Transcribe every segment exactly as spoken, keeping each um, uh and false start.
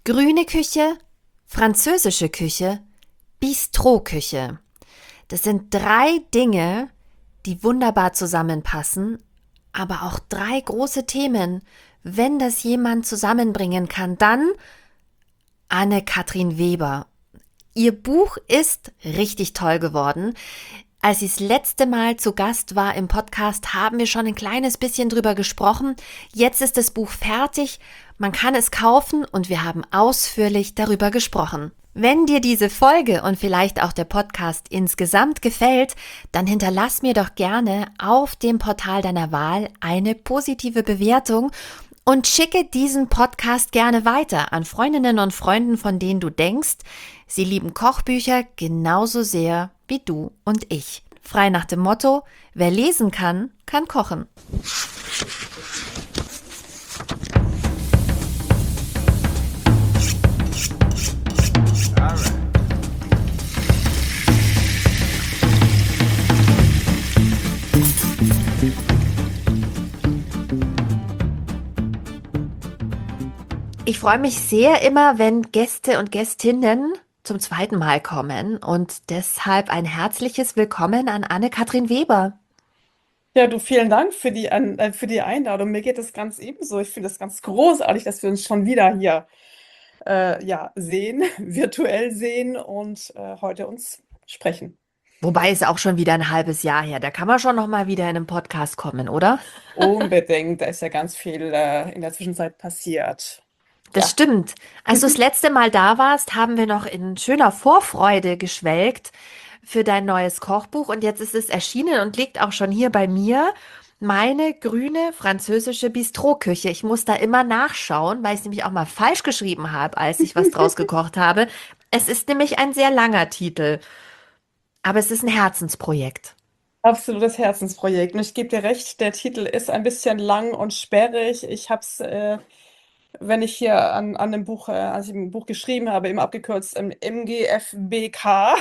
Grüne Küche, französische Küche, Bistrot-Küche. Das sind drei Dinge, die wunderbar zusammenpassen, aber auch drei große Themen. Wenn das jemand zusammenbringen kann, dann Anne-Kathrin Weber. Ihr Buch ist richtig toll geworden. Als sie das letzte Mal zu Gast war im Podcast, haben wir schon ein kleines bisschen drüber gesprochen. Jetzt ist das Buch fertig, man kann es kaufen und wir haben ausführlich darüber gesprochen. Wenn dir diese Folge und vielleicht auch der Podcast insgesamt gefällt, dann hinterlass mir doch gerne auf dem Portal deiner Wahl eine positive Bewertung und schicke diesen Podcast gerne weiter an Freundinnen und Freunden, von denen du denkst, sie lieben Kochbücher genauso sehr wie du und ich. Frei nach dem Motto, wer lesen kann, kann kochen. Ich freue mich sehr immer, wenn Gäste und Gästinnen zum zweiten Mal kommen und deshalb ein herzliches Willkommen an Anne-Kathrin Weber. Ja, du, vielen Dank für die, An- äh, für die Einladung. Mir geht es ganz ebenso. Ich finde es ganz großartig, dass wir uns schon wieder hier äh, ja, sehen, virtuell sehen und äh, heute uns sprechen. Wobei es auch schon wieder ein halbes Jahr her. Da kann man schon noch mal wieder in einen Podcast kommen, oder? Unbedingt, da ist ja ganz viel äh, in der Zwischenzeit passiert. Das Ja. stimmt. Als du das letzte Mal da warst, haben wir noch in schöner Vorfreude geschwelgt für dein neues Kochbuch und jetzt ist es erschienen und liegt auch schon hier bei mir. Meine grüne französische Bistrot-Küche. Ich muss da immer nachschauen, weil ich es nämlich auch mal falsch geschrieben habe, als ich was draus gekocht habe. Es ist nämlich ein sehr langer Titel, aber es ist ein Herzensprojekt. Absolutes Herzensprojekt. Und ich gebe dir recht, der Titel ist ein bisschen lang und sperrig. Ich habe es, äh, wenn ich hier an, an dem Buch, äh, als ich ein Buch geschrieben habe, eben abgekürzt ähm, M G F B K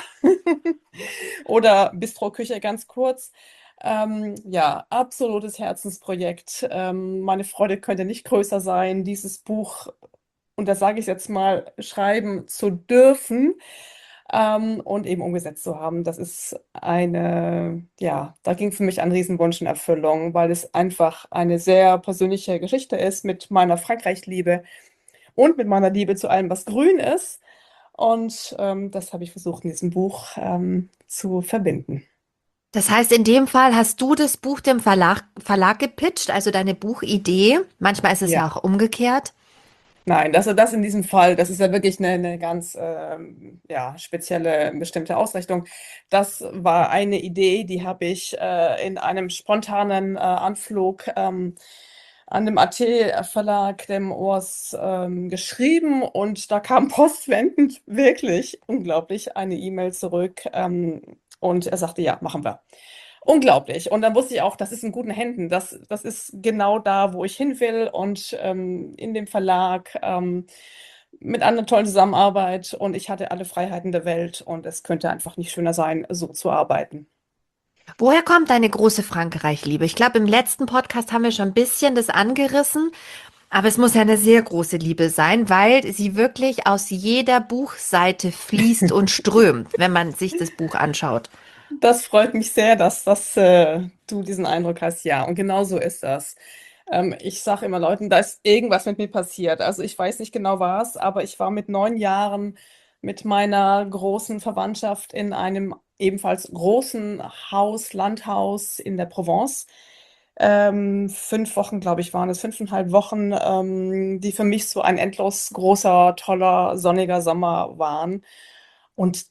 oder Bistro-Küche ganz kurz. Ähm, ja, absolutes Herzensprojekt. Ähm, meine Freude könnte nicht größer sein, dieses Buch, und das sage ich jetzt mal, schreiben zu dürfen ähm, und eben umgesetzt zu haben. Das ist eine, ja, da ging für mich ein Riesenwunsch in Erfüllung, weil es einfach eine sehr persönliche Geschichte ist mit meiner Frankreich-Liebe und mit meiner Liebe zu allem, was grün ist. Und ähm, das habe ich versucht in diesem Buch ähm, zu verbinden. Das heißt, in dem Fall hast du das Buch dem Verlag, Verlag gepitcht, also deine Buchidee. Manchmal ist es Ja. ja auch umgekehrt. Nein, das, das in diesem Fall, das ist ja wirklich eine, eine ganz ähm, ja, spezielle, bestimmte Ausrichtung. Das war eine Idee, die habe ich äh, in einem spontanen äh, Anflug ähm, an dem A T-Verlag, dem Urs, ähm, geschrieben, und da kam postwendend wirklich unglaublich eine E-Mail zurück, ähm, und er sagte, ja, machen wir. Unglaublich. Und dann wusste ich auch, das ist in guten Händen. Das, das ist genau da, wo ich hin will, und ähm, in dem Verlag ähm, mit einer tollen Zusammenarbeit, und ich hatte alle Freiheiten der Welt, und es könnte einfach nicht schöner sein, so zu arbeiten. Woher kommt deine große Frankreich-Liebe? Ich glaube, im letzten Podcast haben wir schon ein bisschen das angerissen, aber es muss ja eine sehr große Liebe sein, weil sie wirklich aus jeder Buchseite fließt und strömt, wenn man sich das Buch anschaut. Das freut mich sehr, dass, dass äh, du diesen Eindruck hast. Ja, und genau so ist das. Ähm, ich sage immer Leuten, da ist irgendwas mit mir passiert. Also ich weiß nicht genau was, aber ich war mit neun Jahren mit meiner großen Verwandtschaft in einem ebenfalls großen Haus, Landhaus in der Provence. Ähm, fünf Wochen, glaube ich, waren es, fünfeinhalb Wochen, ähm, die für mich so ein endlos großer, toller, sonniger Sommer waren. Und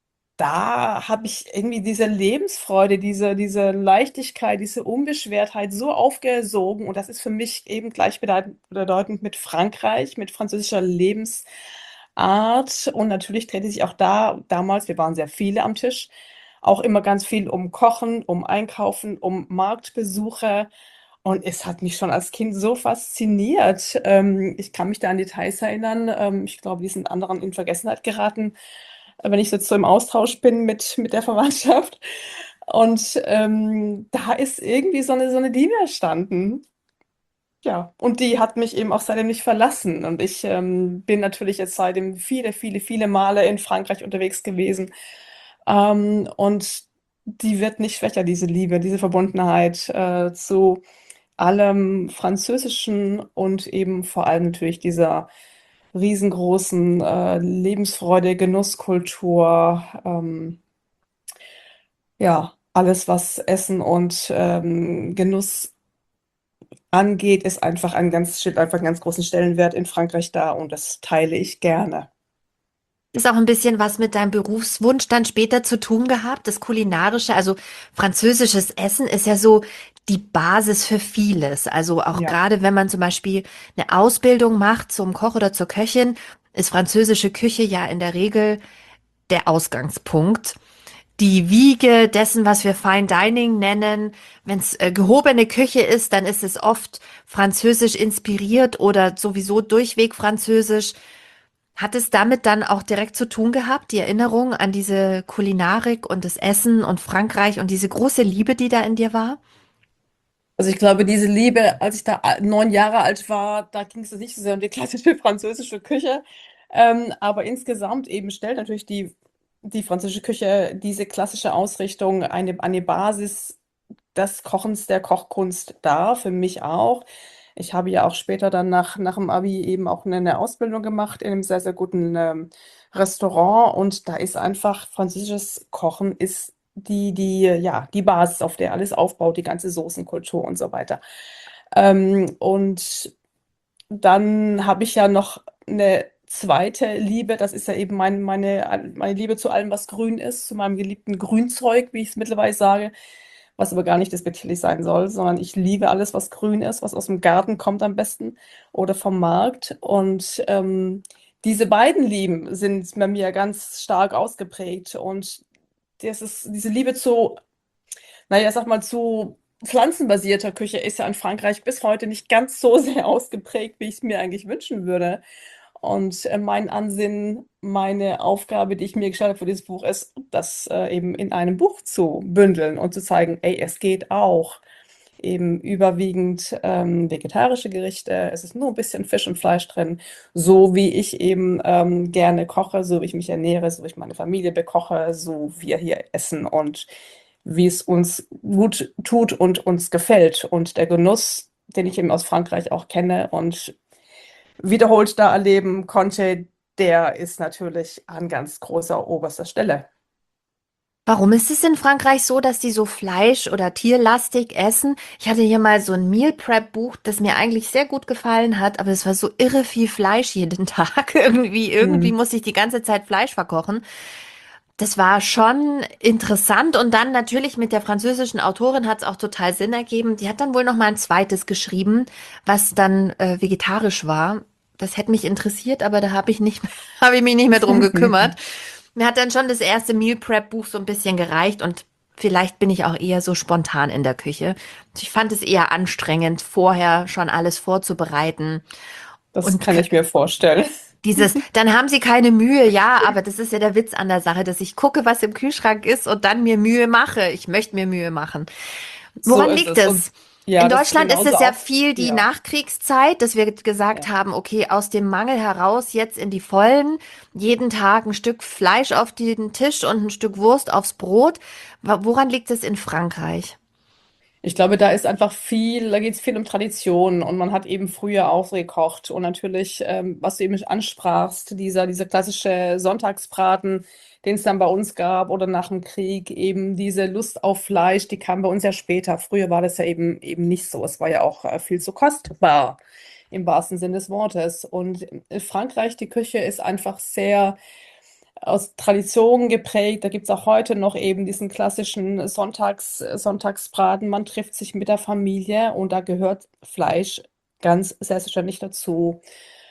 da habe ich irgendwie diese Lebensfreude, diese, diese Leichtigkeit, diese Unbeschwertheit so aufgesogen. Und das ist für mich eben gleichbedeutend bedeutend mit Frankreich, mit französischer Lebensart. Und natürlich drehte sich auch da damals, wir waren sehr viele am Tisch, auch immer ganz viel um Kochen, um Einkaufen, um Marktbesuche. Und es hat mich schon als Kind so fasziniert. Ähm, ich kann mich da an Details erinnern. Ähm, ich glaube, die sind anderen in Vergessenheit geraten, wenn ich jetzt so im Austausch bin mit, mit der Verwandtschaft. Und ähm, da ist irgendwie so eine, so eine Liebe entstanden. Ja, und die hat mich eben auch seitdem nicht verlassen. Und ich ähm, bin natürlich jetzt seitdem viele, viele, viele Male in Frankreich unterwegs gewesen. Ähm, und die wird nicht schwächer, diese Liebe, diese Verbundenheit äh, zu allem Französischen und eben vor allem natürlich dieser riesengroßen äh, Lebensfreude, Genusskultur, ähm, ja, alles, was Essen und ähm, Genuss angeht, ist einfach ein ganz, steht einfach einen ganz großen Stellenwert in Frankreich da und das teile ich gerne. Ist auch ein bisschen was mit deinem Berufswunsch dann später zu tun gehabt, das Kulinarische, also französisches Essen ist ja so die Basis für vieles. Also auch Ja. gerade wenn man zum Beispiel eine Ausbildung macht zum Koch oder zur Köchin, ist französische Küche ja in der Regel der Ausgangspunkt. Die Wiege dessen, was wir Fine Dining nennen. Wenn es äh, gehobene Küche ist, dann ist es oft französisch inspiriert oder sowieso durchweg französisch. Hat es damit dann auch direkt zu tun gehabt, die Erinnerung an diese Kulinarik und das Essen und Frankreich und diese große Liebe, die da in dir war? Also ich glaube, diese Liebe, als ich da a- neun Jahre alt war, da ging es nicht so sehr um die klassische französische Küche. Ähm, aber insgesamt eben stellt natürlich die, die französische Küche diese klassische Ausrichtung eine, eine Basis des Kochens, der Kochkunst dar, für mich auch. Ich habe ja auch später dann nach, nach dem Abi eben auch eine, eine Ausbildung gemacht in einem sehr, sehr guten ähm, Restaurant und da ist einfach französisches Kochen ist die, die, ja, die Basis, auf der alles aufbaut, die ganze Soßenkultur und so weiter. Ähm, und dann habe ich ja noch eine zweite Liebe, das ist ja eben mein, meine, meine Liebe zu allem, was grün ist, zu meinem geliebten Grünzeug, wie ich es mittlerweile sage, was aber gar nicht despektierlich sein soll, sondern ich liebe alles, was grün ist, was aus dem Garten kommt am besten oder vom Markt. Und ähm, diese beiden Lieben sind bei mir ganz stark ausgeprägt. Und das ist, diese Liebe zu, naja, sag mal, zu pflanzenbasierter Küche ist ja in Frankreich bis heute nicht ganz so sehr ausgeprägt, wie ich es mir eigentlich wünschen würde. Und äh, mein Ansinnen, meine Aufgabe, die ich mir gestellt habe für dieses Buch, ist, das äh, eben in einem Buch zu bündeln und zu zeigen, ey, es geht auch. Eben überwiegend ähm, vegetarische Gerichte. Es ist nur ein bisschen Fisch und Fleisch drin, so wie ich eben ähm, gerne koche, so wie ich mich ernähre, so wie ich meine Familie bekoche, so wir hier essen und wie es uns gut tut und uns gefällt. Und der Genuss, den ich eben aus Frankreich auch kenne und wiederholt da erleben konnte, der ist natürlich an ganz großer oberster Stelle. Warum ist es in Frankreich so, dass die so Fleisch- oder tierlastig essen? Ich hatte hier mal so ein Meal Prep Buch, das mir eigentlich sehr gut gefallen hat, aber es war so irre viel Fleisch jeden Tag. Irgendwie, irgendwie Hm. musste ich die ganze Zeit Fleisch verkochen. Das war schon interessant und dann natürlich mit der französischen Autorin hat es auch total Sinn ergeben. Die hat dann wohl noch mal ein zweites geschrieben, was dann äh, vegetarisch war. Das hätte mich interessiert, aber da habe ich nicht, habe ich mich nicht mehr drum gekümmert. Mir hat dann schon das erste Meal Prep Buch so ein bisschen gereicht und vielleicht bin ich auch eher so spontan in der Küche. Ich fand es eher anstrengend, vorher schon alles vorzubereiten Das und kann k- ich mir vorstellen. dieses, dann haben sie keine Mühe, ja, aber das ist ja der Witz an der Sache, dass ich gucke, was im Kühlschrank ist und dann mir Mühe mache. Ich möchte mir Mühe machen. So Woran ist liegt es. Und es? In ja, das ist Deutschland ist genauso es ja auch. viel die Ja, Nachkriegszeit, dass wir gesagt ja. haben, okay, aus dem Mangel heraus jetzt in die Vollen, jeden Tag ein Stück Fleisch auf den Tisch und ein Stück Wurst aufs Brot. Wa- Woran liegt es in Frankreich? Ich glaube, da ist einfach viel, da geht es viel um Tradition und man hat eben früher auch so gekocht. Und natürlich, ähm, was du eben ansprachst, dieser, dieser klassische Sonntagsbraten, den es dann bei uns gab oder nach dem Krieg, eben diese Lust auf Fleisch, die kam bei uns ja später. Früher war das ja eben, eben nicht so. Es war ja auch äh, viel zu kostbar im wahrsten Sinne des Wortes. Und in Frankreich, die Küche ist einfach sehr aus Tradition geprägt. Da gibt es auch heute noch eben diesen klassischen Sonntags, Sonntagsbraten. Man trifft sich mit der Familie und da gehört Fleisch ganz selbstverständlich dazu.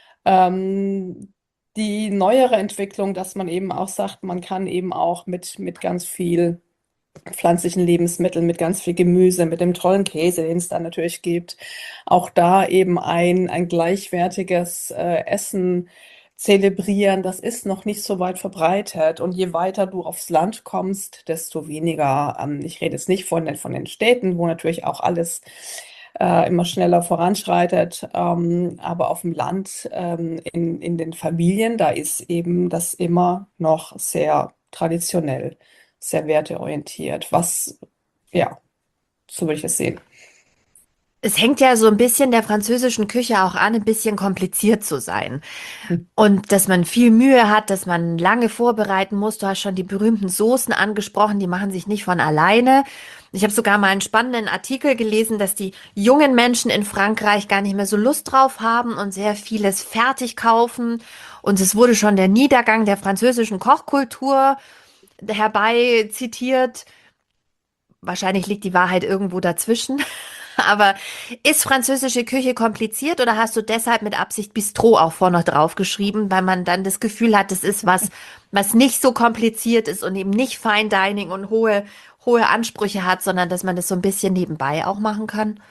Ähm, die neuere Entwicklung, dass man eben auch sagt, man kann eben auch mit, mit ganz viel pflanzlichen Lebensmitteln, mit ganz viel Gemüse, mit dem tollen Käse, den es dann natürlich gibt, auch da eben ein, ein gleichwertiges äh, Essen zelebrieren, das ist noch nicht so weit verbreitet. Und je weiter du aufs Land kommst, desto weniger, ähm, ich rede jetzt nicht von den, von den Städten, wo natürlich auch alles äh, immer schneller voranschreitet. Ähm, aber auf dem Land, ähm, in, in den Familien, da ist eben das immer noch sehr traditionell, sehr werteorientiert. Was, ja, so würde ich es sehen. Es hängt ja so ein bisschen der französischen Küche auch an, ein bisschen kompliziert zu sein. Hm. Und dass man viel Mühe hat, dass man lange vorbereiten muss. Du hast schon die berühmten Soßen angesprochen, die machen sich nicht von alleine. Ich habe sogar mal einen spannenden Artikel gelesen, dass die jungen Menschen in Frankreich gar nicht mehr so Lust drauf haben und sehr vieles fertig kaufen. Und es wurde schon der Niedergang der französischen Kochkultur herbei zitiert. Wahrscheinlich liegt die Wahrheit irgendwo dazwischen. Aber ist französische Küche kompliziert oder hast du deshalb mit Absicht Bistro auch vorne drauf geschrieben, weil man dann das Gefühl hat, das ist was, was nicht so kompliziert ist und eben nicht Fine Dining und hohe, hohe Ansprüche hat, sondern dass man das so ein bisschen nebenbei auch machen kann?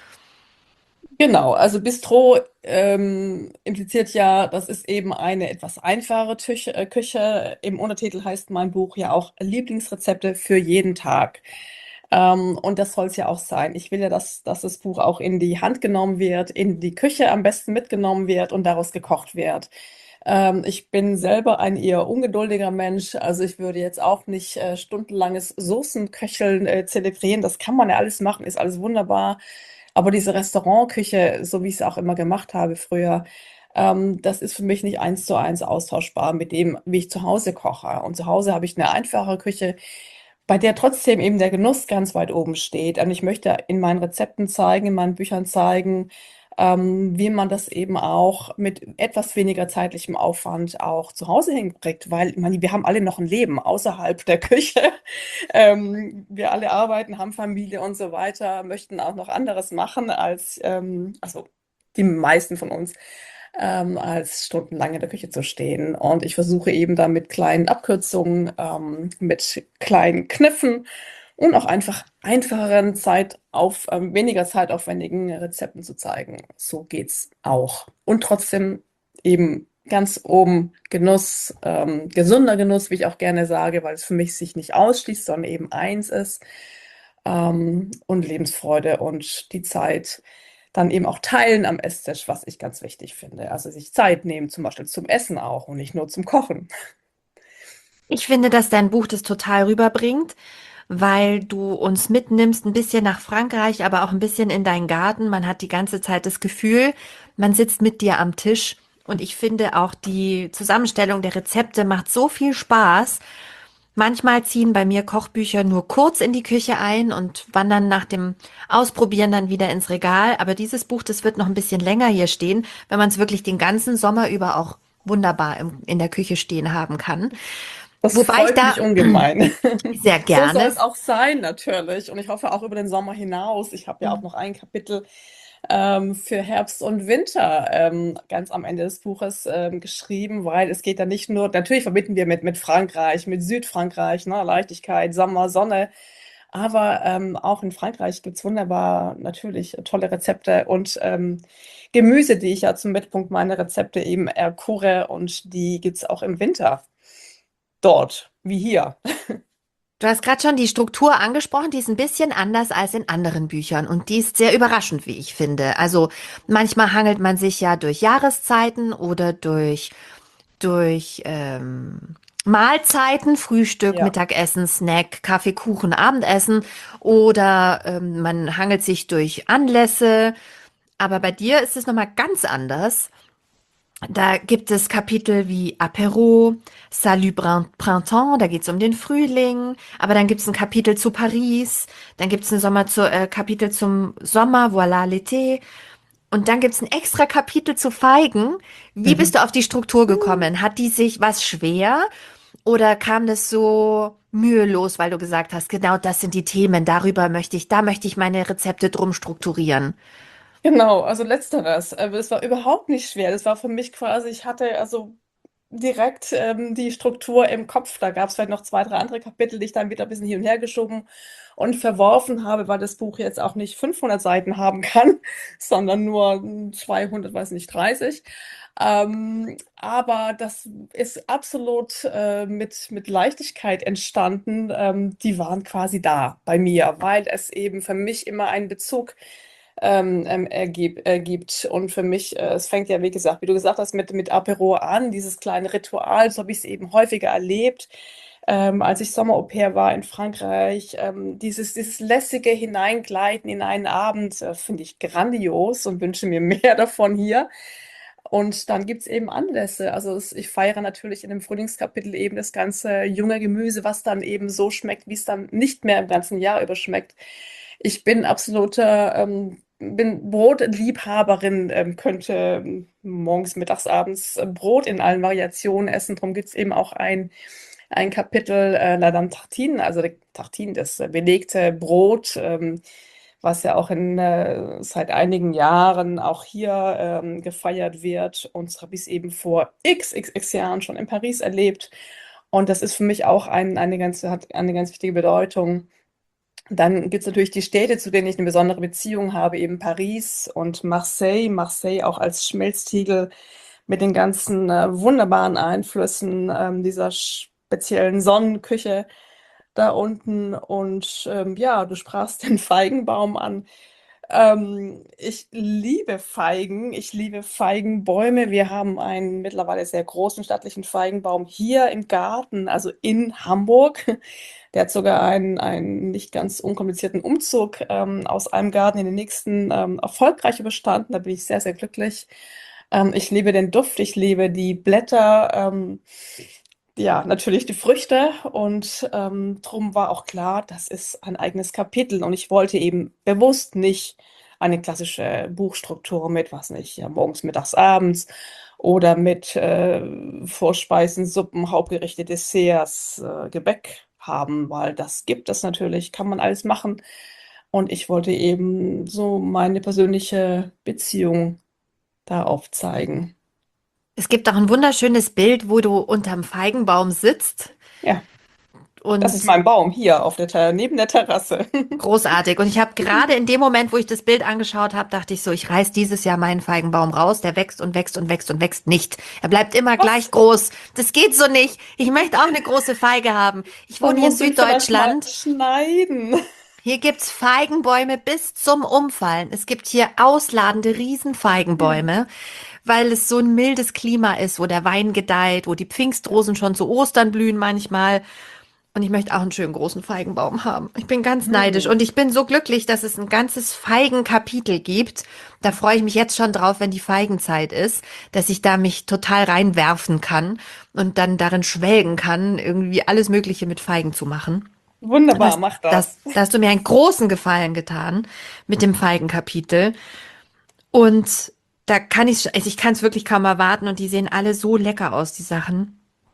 Genau, also Bistro ähm, impliziert ja, das ist eben eine etwas einfachere Küche, äh, Küche. Im Untertitel heißt mein Buch ja auch Lieblingsrezepte für jeden Tag. Ähm, und das soll es ja auch sein. Ich will ja, dass, dass das Buch auch in die Hand genommen wird, in die Küche am besten mitgenommen wird und daraus gekocht wird. Ähm, ich bin selber ein eher ungeduldiger Mensch, also ich würde jetzt auch nicht äh, stundenlanges Soßenköcheln äh, zelebrieren. Das kann man ja alles machen, ist alles wunderbar. Aber diese Restaurantküche, so wie ich es auch immer gemacht habe früher, ähm, das ist für mich nicht eins zu eins austauschbar mit dem, wie ich zu Hause koche. Und zu Hause habe ich eine einfache Küche, bei der trotzdem eben der Genuss ganz weit oben steht. Und ich möchte in meinen Rezepten zeigen, in meinen Büchern zeigen, ähm, wie man das eben auch mit etwas weniger zeitlichem Aufwand auch zu Hause hinkriegt, weil ich meine, wir haben alle noch ein Leben außerhalb der Küche. Ähm, wir alle arbeiten, haben Familie und so weiter, möchten auch noch anderes machen als, ähm, also die meisten von uns, ähm, als stundenlang in der Küche zu stehen. Und ich versuche eben da mit kleinen Abkürzungen, ähm, mit kleinen Kniffen und auch einfach einfacheren Zeit auf, ähm, weniger zeitaufwendigen Rezepten zu zeigen. So geht's auch. Und trotzdem eben ganz oben Genuss, ähm, gesunder Genuss, wie ich auch gerne sage, weil es für mich sich nicht ausschließt, sondern eben eins ist. Ähm, und Lebensfreude und die Zeit dann eben auch teilen am Esstisch, was ich ganz wichtig finde. Also sich Zeit nehmen, zum Beispiel zum Essen auch und nicht nur zum Kochen. Ich finde, dass dein Buch das total rüberbringt, weil du uns mitnimmst, ein bisschen nach Frankreich, aber auch ein bisschen in deinen Garten. Man hat die ganze Zeit das Gefühl, man sitzt mit dir am Tisch. Und ich finde auch die Zusammenstellung der Rezepte macht so viel Spaß. Manchmal ziehen bei mir Kochbücher nur kurz in die Küche ein und wandern nach dem Ausprobieren dann wieder ins Regal. Aber dieses Buch, das wird noch ein bisschen länger hier stehen, wenn man es wirklich den ganzen Sommer über auch wunderbar im, in der Küche stehen haben kann. Das Wobei ich freut mich da ungemein. sehr So soll gerne. es auch sein, natürlich. Und ich hoffe auch über den Sommer hinaus. Ich habe ja auch noch ein Kapitel ähm, für Herbst und Winter ähm, ganz am Ende des Buches ähm, geschrieben, weil es geht ja nicht nur, natürlich verbinden wir mit, mit Frankreich, mit Südfrankreich, ne, Leichtigkeit, Sommer, Sonne. Aber ähm, auch in Frankreich gibt es wunderbar natürlich tolle Rezepte und ähm, Gemüse, die ich ja zum Mittelpunkt meiner Rezepte eben erkore und die gibt es auch im Winter dort, wie hier. Du hast gerade schon die Struktur angesprochen, die ist ein bisschen anders als in anderen Büchern und die ist sehr überraschend, wie ich finde. Also manchmal hangelt man sich ja durch Jahreszeiten oder durch, durch ähm, Mahlzeiten, Frühstück, Ja. Mittagessen, Snack, Kaffee, Kuchen, Abendessen oder ähm, man hangelt sich durch Anlässe. Aber bei dir ist es nochmal ganz anders. Da gibt es Kapitel wie Apéro, Salut Brin- Printemps, da geht es um den Frühling, aber dann gibt es ein Kapitel zu Paris, dann gibt es ein Sommer zu, äh, Kapitel zum Sommer, voilà l'été, und dann gibt es ein extra Kapitel zu Feigen. Wie bist Mhm. du auf die Struktur gekommen? Hat die sich was schwer oder kam das so mühelos, weil du gesagt hast, genau das sind die Themen, darüber möchte ich, da möchte ich meine Rezepte drum strukturieren? Genau, also letzteres. Äh, Es war überhaupt nicht schwer. Das war für mich quasi, ich hatte also direkt ähm, die Struktur im Kopf. Da gab es vielleicht noch zwei, drei andere Kapitel, die ich dann wieder ein bisschen hin und her geschoben und verworfen habe, weil das Buch jetzt auch nicht fünfhundert Seiten haben kann, sondern nur zweihundert, weiß nicht, dreißig. Ähm, aber das ist absolut äh, mit, mit Leichtigkeit entstanden. Ähm, die waren quasi da bei mir, weil es eben für mich immer einen Bezug ähm, ähm, ergib, ergibt. Und für mich, äh, es fängt ja, wie gesagt, wie du gesagt hast, mit, mit Apéro an, dieses kleine Ritual, so habe ich es eben häufiger erlebt. Ähm, als ich Sommer-Au-pair war in Frankreich, ähm, dieses, dieses lässige Hineingleiten in einen Abend, äh, finde ich grandios und wünsche mir mehr davon hier. Und dann gibt es eben Anlässe. Also es, ich feiere natürlich in dem Frühlingskapitel eben das ganze junge Gemüse, was dann eben so schmeckt, wie es dann nicht mehr im ganzen Jahr über schmeckt. Ich bin absoluter, ähm, bin Brotliebhaberin, ähm, könnte ähm, morgens, mittags, abends äh, Brot in allen Variationen essen. Darum gibt es eben auch ein, ein Kapitel äh, La Dame Tartine, also die Tartine, das äh, belegte Brot. Ähm, was ja auch in, äh, seit einigen Jahren auch hier ähm, gefeiert wird. Und das habe ich eben vor x, x, x Jahren schon in Paris erlebt. Und das ist für mich auch ein, eine ganz, hat eine ganz wichtige Bedeutung. Dann gibt es natürlich die Städte, zu denen ich eine besondere Beziehung habe, eben Paris und Marseille. Marseille auch als Schmelztiegel mit den ganzen äh, wunderbaren Einflüssen ähm, dieser speziellen Sonnenküche da unten. Und ähm, ja, du sprachst den Feigenbaum an. Ähm, ich liebe Feigen, ich liebe Feigenbäume. Wir haben einen mittlerweile sehr großen stattlichen Feigenbaum hier im Garten, also in Hamburg. Der hat sogar einen, einen nicht ganz unkomplizierten Umzug ähm, aus einem Garten in den nächsten ähm, erfolgreich überstanden. Da bin ich sehr, sehr glücklich. Ähm, ich liebe den Duft, ich liebe die Blätter. Ähm, ja, natürlich die Früchte und ähm, drum war auch klar, das ist ein eigenes Kapitel und ich wollte eben bewusst nicht eine klassische Buchstruktur mit, was nicht, ja, morgens, mittags, abends oder mit äh, Vorspeisen, Suppen, Hauptgerichte, Desserts, äh, Gebäck haben, weil das gibt es natürlich, kann man alles machen. Und ich wollte eben so meine persönliche Beziehung da aufzeigen. Es gibt auch ein wunderschönes Bild, wo du unterm Feigenbaum sitzt Ja, das ist und mein Baum hier auf der Ter neben der Terrasse. großartig. Und ich habe gerade in dem Moment, wo ich das Bild angeschaut habe, dachte ich so, ich reiß dieses Jahr meinen Feigenbaum raus. Der wächst und wächst und wächst und wächst nicht. Er bleibt immer Was? gleich groß. Das geht so nicht. Ich möchte auch eine große Feige haben. Ich Dann wohne hier in musst du ihn vielleicht mal Süddeutschland. schneiden. Hier gibt's Feigenbäume bis zum Umfallen. Es gibt hier ausladende Ja. Riesenfeigenbäume, weil es so ein mildes Klima ist, wo der Wein gedeiht, wo die Pfingstrosen schon zu Ostern blühen manchmal. Und ich möchte auch einen schönen großen Feigenbaum haben. Ich bin ganz neidisch Hm. und ich bin so glücklich, dass es ein ganzes Feigenkapitel gibt. Da freue ich mich jetzt schon drauf, wenn die Feigenzeit ist, dass ich da mich total reinwerfen kann und dann darin schwelgen kann, irgendwie alles Mögliche mit Feigen zu machen. Wunderbar, Das, mach das, das. da hast du mir einen großen Gefallen getan mit dem Feigenkapitel. Und da kann ich, also ich kann es wirklich kaum erwarten und die sehen alle so lecker aus, die Sachen.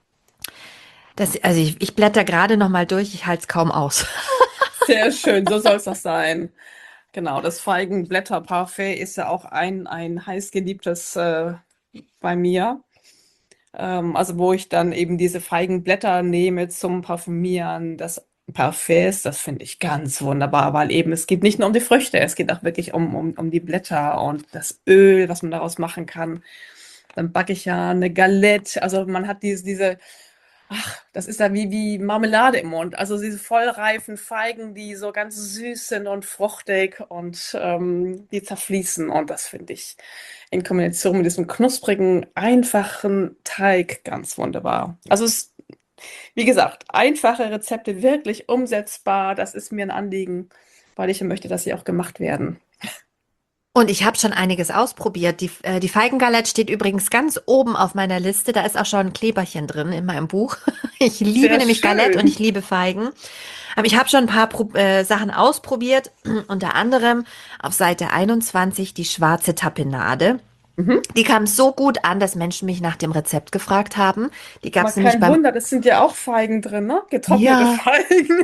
Das, also ich, ich blätter gerade noch mal durch, ich halte es kaum aus. Sehr schön, so soll es das sein. Genau, das Feigenblätterparfait ist ja auch ein, ein heiß geliebtes äh, bei mir. Ähm, also wo ich dann eben diese Feigenblätter nehme zum Parfümieren des Parfums, das finde ich ganz wunderbar, weil eben es geht nicht nur um die Früchte, es geht auch wirklich um, um, um die Blätter und das Öl, was man daraus machen kann. Dann backe ich ja eine Galette, also man hat diese, diese Ach, das ist ja wie, wie Marmelade im Mund. Also diese vollreifen Feigen, die so ganz süß sind und fruchtig und ähm, die zerfließen. Und das finde ich in Kombination mit diesem knusprigen, einfachen Teig ganz wunderbar. Also es, wie gesagt, einfache Rezepte wirklich umsetzbar. Das ist mir ein Anliegen, weil ich möchte, dass sie auch gemacht werden. Und ich habe schon einiges ausprobiert. Die, äh, die Feigengalette steht übrigens ganz oben auf meiner Liste. Da ist auch schon ein Kleberchen drin in meinem Buch. Ich liebe Sehr nämlich Galette und ich schön. liebe Feigen. Aber ich habe schon ein paar Pro äh, Sachen ausprobiert. Unter anderem auf Seite einundzwanzig die schwarze Tapenade. Mhm. Die kam so gut an, dass Menschen mich nach dem Rezept gefragt haben. Die gab Aber es nämlich kein beim... Wunder, das sind ja auch Feigen drin, ne? Getrocknete Ja, Feigen.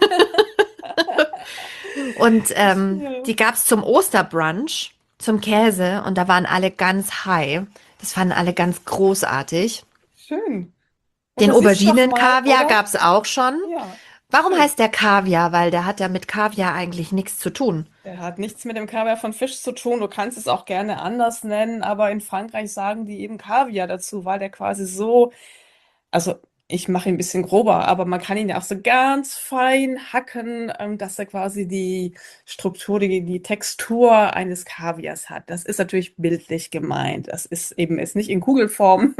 und ähm, Ja. die gab es zum Osterbrunch, zum Käse. Und da waren alle ganz high. Das fanden alle ganz großartig. Schön. Und Den das ist doch mal, Auberginen-Kaviar oder? gab's auch schon. Ja, Warum schön. heißt der Kaviar? Weil der hat ja mit Kaviar eigentlich nichts zu tun. Der hat nichts mit dem Kaviar von Fisch zu tun. Du kannst es auch gerne anders nennen, aber in Frankreich sagen die eben Kaviar dazu, weil der quasi so, also ich mache ihn ein bisschen grober, aber man kann ihn ja auch so ganz fein hacken, ähm, dass er quasi die Struktur, die, die Textur eines Kaviars hat. Das ist natürlich bildlich gemeint. Das ist eben ist nicht in Kugelform,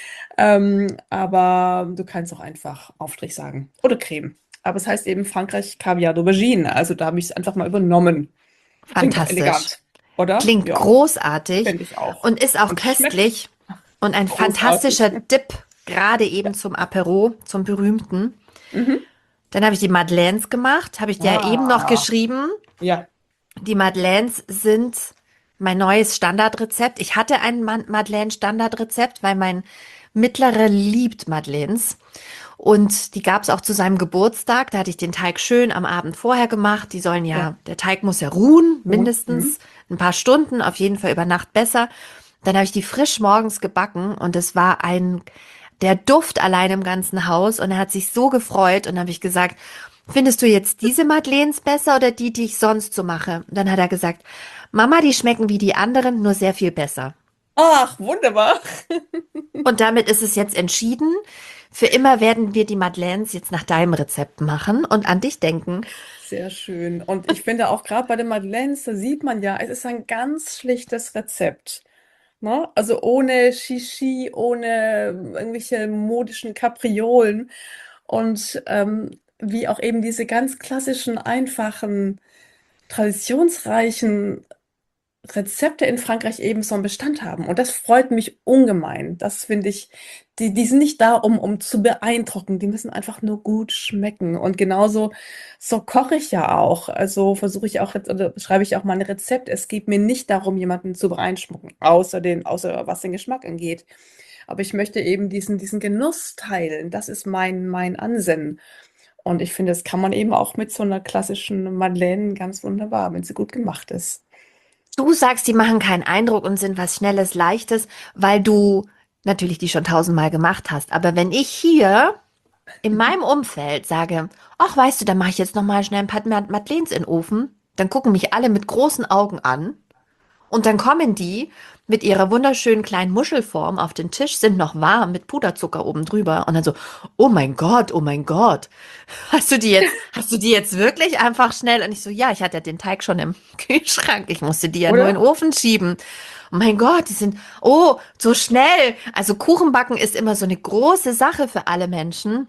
ähm, aber du kannst auch einfach Aufstrich sagen oder Creme. Aber es heißt eben Frankreich Caviar d'Aubergine. Also da habe ich es einfach mal übernommen. Klingt doch Fantastisch. elegant, oder? Klingt Ja, großartig finde ich auch. und ist auch Und schmeckt köstlich und ein großartig. fantastischer Dip, gerade Ja. eben zum Apéro, zum berühmten. Mhm. Dann habe ich die Madeleines gemacht, habe ich dir ja eben noch Ah, geschrieben. ja. Die Madeleines sind mein neues Standardrezept. Ich hatte ein Ma- Madeleine-Standardrezept, weil mein Mittlerer liebt Madeleines. Und die gab es auch zu seinem Geburtstag. Da hatte ich den Teig schön am Abend vorher gemacht. Die sollen Ja. ja, der Teig muss ja ruhen, Huhn. Mhm. mindestens ein paar Stunden, auf jeden Fall über Nacht besser. Dann habe ich die frisch morgens gebacken und es war ein, der Duft allein im ganzen Haus und er hat sich so gefreut und dann habe ich gesagt, findest du jetzt diese Madeleines besser oder die, die ich sonst so mache? Und dann hat er gesagt, Mama, die schmecken wie die anderen, nur sehr viel besser. Ach, wunderbar. Und damit ist es jetzt entschieden. Für immer werden wir die Madeleines jetzt nach deinem Rezept machen und an dich denken. Sehr schön. Und ich finde auch gerade bei den Madeleines, da sieht man ja, es ist ein ganz schlichtes Rezept. Ne? Also ohne Shishi, ohne irgendwelche modischen Kapriolen. Und ähm, wie auch eben diese ganz klassischen, einfachen, traditionsreichen Rezepte in Frankreich eben so einen Bestand haben. Und das freut mich ungemein. Das finde ich, die, die sind nicht da, um, um zu beeindrucken. Die müssen einfach nur gut schmecken. Und genauso, so koche ich ja auch. Also versuche ich auch, oder schreibe ich auch meine Rezepte. Es geht mir nicht darum, jemanden zu beeindrucken, außer den, außer was den Geschmack angeht. Aber ich möchte eben diesen, diesen Genuss teilen. Das ist mein, mein Ansinnen. Und ich finde, das kann man eben auch mit so einer klassischen Madeleine ganz wunderbar, wenn sie gut gemacht ist. Du sagst, die machen keinen Eindruck und sind was Schnelles, Leichtes, weil du natürlich die schon tausendmal gemacht hast. Aber wenn ich hier in meinem Umfeld sage, ach, weißt du, dann mache ich jetzt noch mal schnell ein paar Mad- Madeleines in den Ofen, dann gucken mich alle mit großen Augen an. Und dann kommen die mit ihrer wunderschönen kleinen Muschelform auf den Tisch, sind noch warm mit Puderzucker oben drüber und dann so, oh mein Gott, oh mein Gott, hast du die jetzt, hast du die jetzt wirklich einfach schnell? Und ich so, ja, ich hatte ja den Teig schon im Kühlschrank, ich musste die ja nur in Oder? den Ofen schieben. Oh mein Gott, die sind, oh, so schnell. Also Kuchenbacken ist immer so eine große Sache für alle Menschen.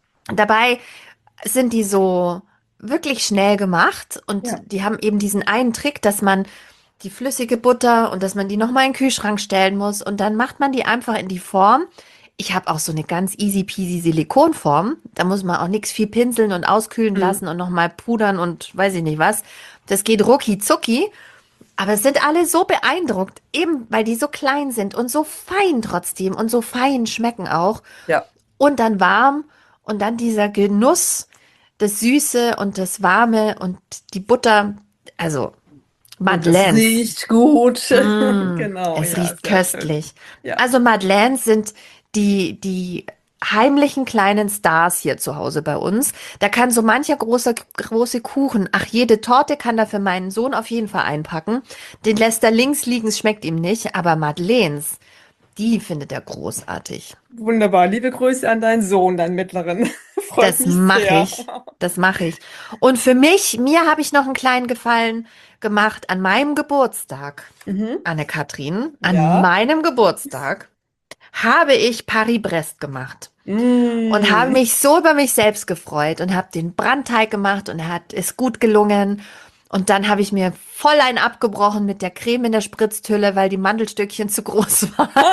Dabei sind die so wirklich schnell gemacht und Ja. die haben eben diesen einen Trick, dass man die flüssige Butter und dass man die nochmal in den Kühlschrank stellen muss und dann macht man die einfach in die Form. Ich habe auch so eine ganz easy peasy Silikonform. Da muss man auch nichts viel pinseln und auskühlen Mhm. lassen und nochmal pudern und weiß ich nicht was. Das geht rucki zucki. Aber es sind alle so beeindruckt, eben weil die so klein sind und so fein trotzdem und so fein schmecken auch. Ja. Und dann warm und dann dieser Genuss, das Süße und das Warme und die Butter, also Und es Madeleines. riecht gut. Mm, Genau, es ja, riecht sehr schön. köstlich. Ja. Also Madeleines sind die, die heimlichen kleinen Stars hier zu Hause bei uns. Da kann so mancher große, große Kuchen, ach, jede Torte kann da für meinen Sohn auf jeden Fall einpacken. Den lässt er links liegen, es schmeckt ihm nicht, aber Madeleines, die findet er großartig. Wunderbar. Liebe Grüße an deinen Sohn, deinen Mittleren. Freut Das mich mache sehr. ich. Das mache ich. Und für mich, mir habe ich noch einen kleinen Gefallen gemacht an meinem Geburtstag, Mhm. Anne-Kathrin. An Ja. meinem Geburtstag habe ich Paris-Brest gemacht und habe Mm. mich so über mich selbst gefreut und habe den Brandteig gemacht und er hat ist gut gelungen. Und dann habe ich mir voll einen abgebrochen mit der Creme in der Spritztülle, weil die Mandelstückchen zu groß waren.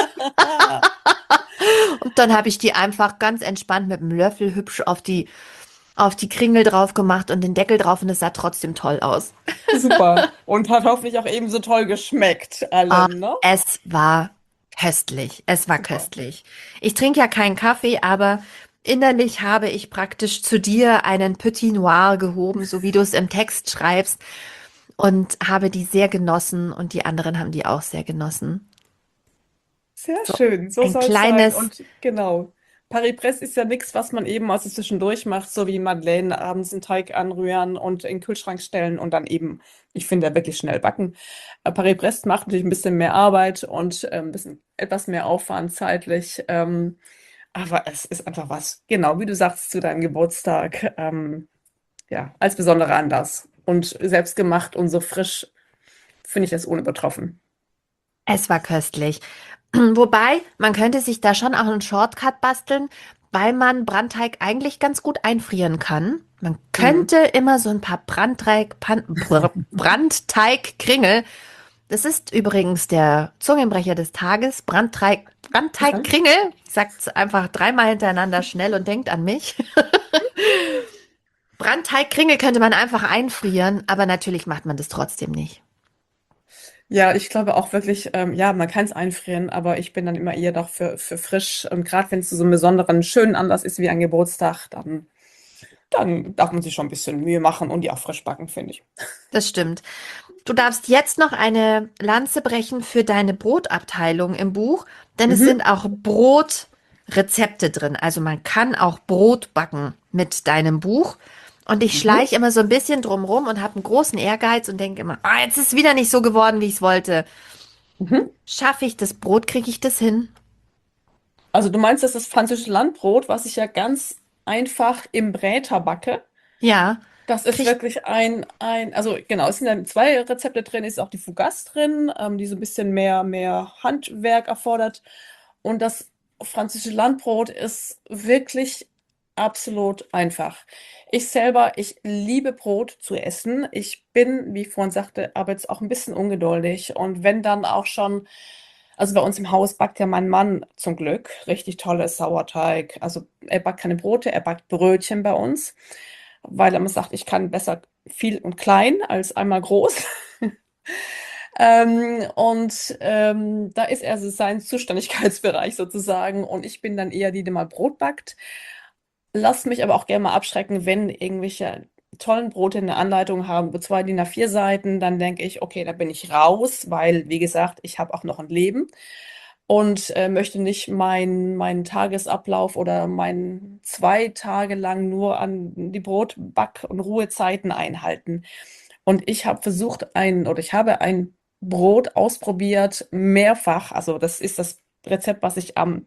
Und dann habe ich die einfach ganz entspannt mit dem Löffel hübsch auf die auf die Kringel drauf gemacht und den Deckel drauf und es sah trotzdem toll aus. Super. Und hat hoffentlich auch ebenso toll geschmeckt Ah, allen, ne? es war köstlich. Es war Super. köstlich. Ich trinke ja keinen Kaffee, aber innerlich habe ich praktisch zu dir einen Petit Noir gehoben, so wie du es im Text schreibst, und habe die sehr genossen und die anderen haben die auch sehr genossen. Sehr So schön, so ein soll es sein. kleines, Und genau, Paris-Brest ist ja nichts, was man eben also zwischendurch macht, so wie Madeleine, abends den Teig anrühren und in den Kühlschrank stellen und dann eben, ich finde, wirklich schnell backen. Äh, Paris-Brest macht natürlich ein bisschen mehr Arbeit und äh, ein bisschen etwas mehr Aufwand zeitlich. Ähm, Aber es ist einfach was, genau wie du sagst, zu deinem Geburtstag, ähm, ja, als besonderer Anlass. Und selbst gemacht und so frisch finde ich es unübertroffen. Es war köstlich. Wobei, man könnte sich da schon auch einen Shortcut basteln, weil man Brandteig eigentlich ganz gut einfrieren kann. Man Mhm. könnte immer so ein paar Brandteig, Pan, Br- Brandteigkringel. Das ist übrigens der Zungenbrecher des Tages. Brandteig, Interessant. Brandteigkringel. Ich sag's einfach dreimal hintereinander schnell und denkt an mich. Brandteigkringel könnte man einfach einfrieren, aber natürlich macht man das trotzdem nicht. Ja, ich glaube auch wirklich, ähm, ja, man kann es einfrieren, aber ich bin dann immer eher doch für, für frisch. Und gerade wenn es zu so einem besonderen, schönen Anlass ist wie ein Geburtstag, dann, dann darf man sich schon ein bisschen Mühe machen und die auch frisch backen, finde ich. Das stimmt. Du darfst jetzt noch eine Lanze brechen für deine Brotabteilung im Buch, denn es Mhm. sind auch Brotrezepte drin. Also man kann auch Brot backen mit deinem Buch. Und ich Mhm. schleiche immer so ein bisschen drumrum und habe einen großen Ehrgeiz und denke immer, ah, jetzt ist es wieder nicht so geworden, wie ich es wollte. Mhm. Schaffe ich das Brot, kriege ich das hin? Also du meinst, das ist französische Landbrot, was ich ja ganz einfach im Bräter backe. Ja, Das ist krieg, wirklich ein, ein, also genau, es sind dann zwei Rezepte drin, ist auch die Fougasse drin, ähm, die so ein bisschen mehr, mehr Handwerk erfordert. Und das französische Landbrot ist wirklich absolut einfach. Ich selber, ich liebe Brot zu essen. Ich bin, wie ich vorhin sagte, aber jetzt auch ein bisschen ungeduldig. Und wenn dann auch schon, also bei uns im Haus backt ja mein Mann zum Glück richtig tolles Sauerteig. Also er backt keine Brote, er backt Brötchen bei uns, weil er immer sagt, ich kann besser viel und klein als einmal groß. Ähm, und ähm, da ist er so sein Zuständigkeitsbereich sozusagen. Und ich bin dann eher die, die mal Brot backt. Lass mich aber auch gerne mal abschrecken, wenn irgendwelche tollen Brote eine Anleitung haben, mit zwei D I N A vier Seiten, dann denke ich, okay, da bin ich raus, weil, wie gesagt, ich habe auch noch ein Leben und äh, möchte nicht meinen meinen Tagesablauf oder meinen zwei Tage lang nur an die Brotback- und Ruhezeiten einhalten. Und ich habe versucht, ein, oder ich habe ein Brot ausprobiert, mehrfach. Also das ist das Rezept, was ich am,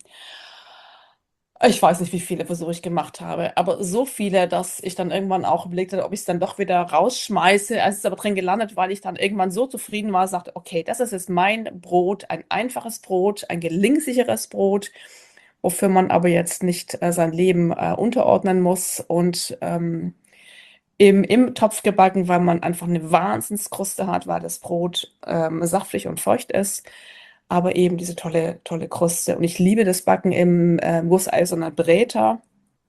ich weiß nicht, wie viele Versuche ich gemacht habe, aber so viele, dass ich dann irgendwann auch überlegt habe, ob ich es dann doch wieder rausschmeiße. Es ist aber drin gelandet, weil ich dann irgendwann so zufrieden war, sagte, okay, das ist jetzt mein Brot, ein einfaches Brot, ein gelingsicheres Brot, wofür man aber jetzt nicht äh, sein Leben äh, unterordnen muss und ähm, im, im Topf gebacken, weil man einfach eine Wahnsinnskruste hat, weil das Brot ähm, saftig und feucht ist, aber eben diese tolle, tolle Kruste. Und ich liebe das Backen im äh, gusseisernen Bräter,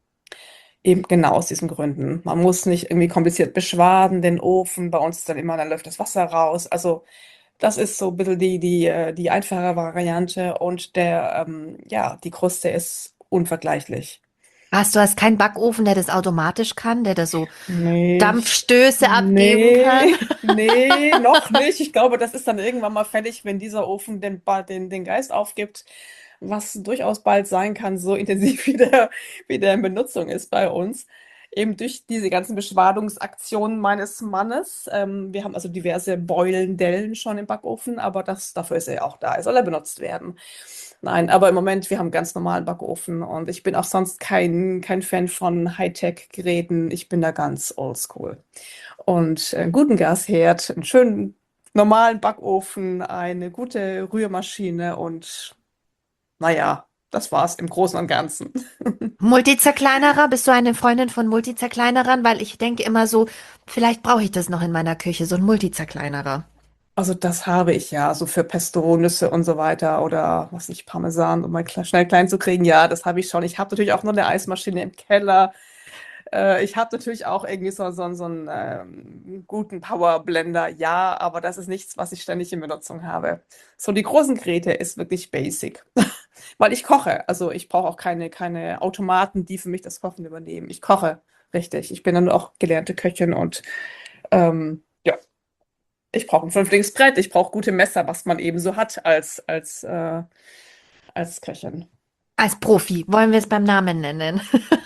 eben genau aus diesen Gründen. Man muss nicht irgendwie kompliziert beschwaden, den Ofen. Bei uns ist dann immer, dann läuft das Wasser raus. Also das ist so ein bisschen die, die, äh, die einfache Variante und der, ähm, ja, die Kruste ist unvergleichlich. hast du hast keinen Backofen, der das automatisch kann, der da so Nee, ich, Dampfstöße abgeben kann? nee, nee, noch nicht. Ich glaube, das ist dann irgendwann mal fertig, wenn dieser Ofen den, Ba- den, den Geist aufgibt, was durchaus bald sein kann, so intensiv wie der, wie der in Benutzung ist bei uns. Eben durch diese ganzen Beschwadungsaktionen meines Mannes. Ähm, wir haben also diverse Beulen, Dellen schon im Backofen, aber das, dafür ist er ja auch da. Er soll er benutzt werden. Nein, aber im Moment, wir haben einen ganz normalen Backofen und ich bin auch sonst kein, kein Fan von Hightech-Geräten. Ich bin da ganz oldschool. Und einen guten Gasherd, einen schönen normalen Backofen, eine gute Rührmaschine und naja, das war's im Großen und Ganzen. Multizerkleinerer? Bist du eine Freundin von Multizerkleinerern? Weil ich denke immer so, vielleicht brauche ich das noch in meiner Küche, so ein Multizerkleinerer. Also das habe ich ja, so für Pesto, Nüsse und so weiter oder was nicht, Parmesan, um mal kle- schnell klein zu kriegen. Ja, das habe ich schon. Ich habe natürlich auch noch eine Eismaschine im Keller. Äh, ich habe natürlich auch irgendwie so, so, so einen ähm, guten Powerblender, ja, aber das ist nichts, was ich ständig in Benutzung habe. So, die großen Geräte ist wirklich basic. Weil ich koche. Also ich brauche auch keine, keine Automaten, die für mich das Kochen übernehmen. Ich koche, richtig. Ich bin dann auch gelernte Köchin und ähm, ja, ich brauche ein vernünftiges Brett, ich brauche gute Messer, was man eben so hat als, als, äh, als Köchin. Als Profi, wollen wir es beim Namen nennen?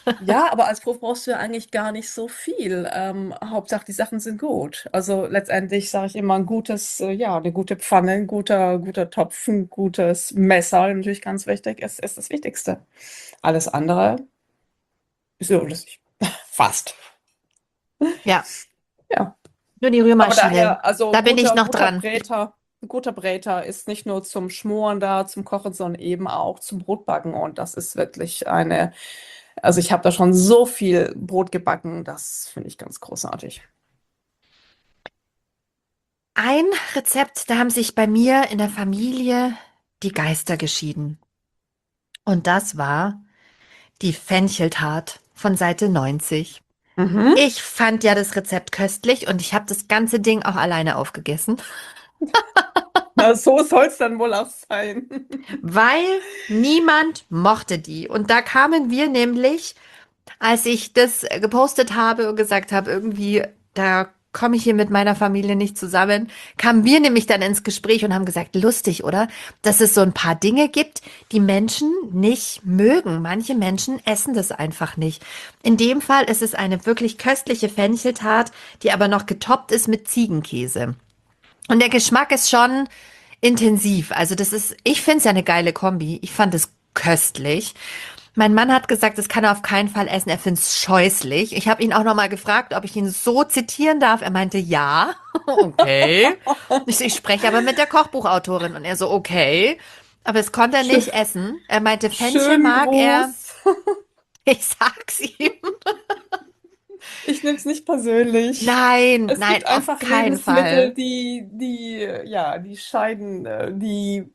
Ja, aber als Prof brauchst du ja eigentlich gar nicht so viel. Ähm, Hauptsache, die Sachen sind gut. Also letztendlich sage ich immer ein gutes, äh, ja, eine gute Pfanne, ein guter, guter Topf, ein gutes Messer, natürlich ganz wichtig, ist, ist das Wichtigste. Alles andere ist überflüssig. Fast. Ja, Ja. nur die Aber Rührmaschine. daher, also Da bin ich guter, noch guter dran. Ich, Bräter, ein guter Bräter ist nicht nur zum Schmoren da, zum Kochen, sondern eben auch zum Brotbacken. Und das ist wirklich eine, also ich habe da schon so viel Brot gebacken, das finde ich ganz großartig. ein Rezept, da haben sich bei mir in der Familie die Geister geschieden. Und das war die Fencheltart von Seite neunzig. Mhm. Ich fand ja das Rezept köstlich und ich habe das ganze Ding auch alleine aufgegessen, Na, so soll es dann wohl auch sein. weil niemand mochte die. Und da kamen wir nämlich, als ich das gepostet habe und gesagt habe, irgendwie, da komme ich hier mit meiner Familie nicht zusammen, kamen wir nämlich dann ins Gespräch und haben gesagt, lustig, oder? Dass es so ein paar Dinge gibt, die Menschen nicht mögen. Manche Menschen essen das einfach nicht. In dem Fall ist es eine wirklich köstliche Fencheltart, die aber noch getoppt ist mit Ziegenkäse. Und der Geschmack ist schon intensiv. Also das ist, ich finde es ja eine geile Kombi. Ich fand es köstlich. Mein Mann hat gesagt, das kann er auf keinen Fall essen. Er findet es scheußlich. Ich habe ihn auch noch mal gefragt, ob ich ihn so zitieren darf. Er meinte, ja. Okay. Ich, so, ich spreche aber mit der Kochbuchautorin. Und er so, okay. Aber es konnte er Schön, nicht essen. Er meinte, Fenchel schönen mag er. Gruß. Ich sag's ihm. Ich nehme es nicht persönlich. Nein, Es nein, gibt auf einfach keinen Lebensmittel, Fall. die, die, ja, die scheiden, äh, die,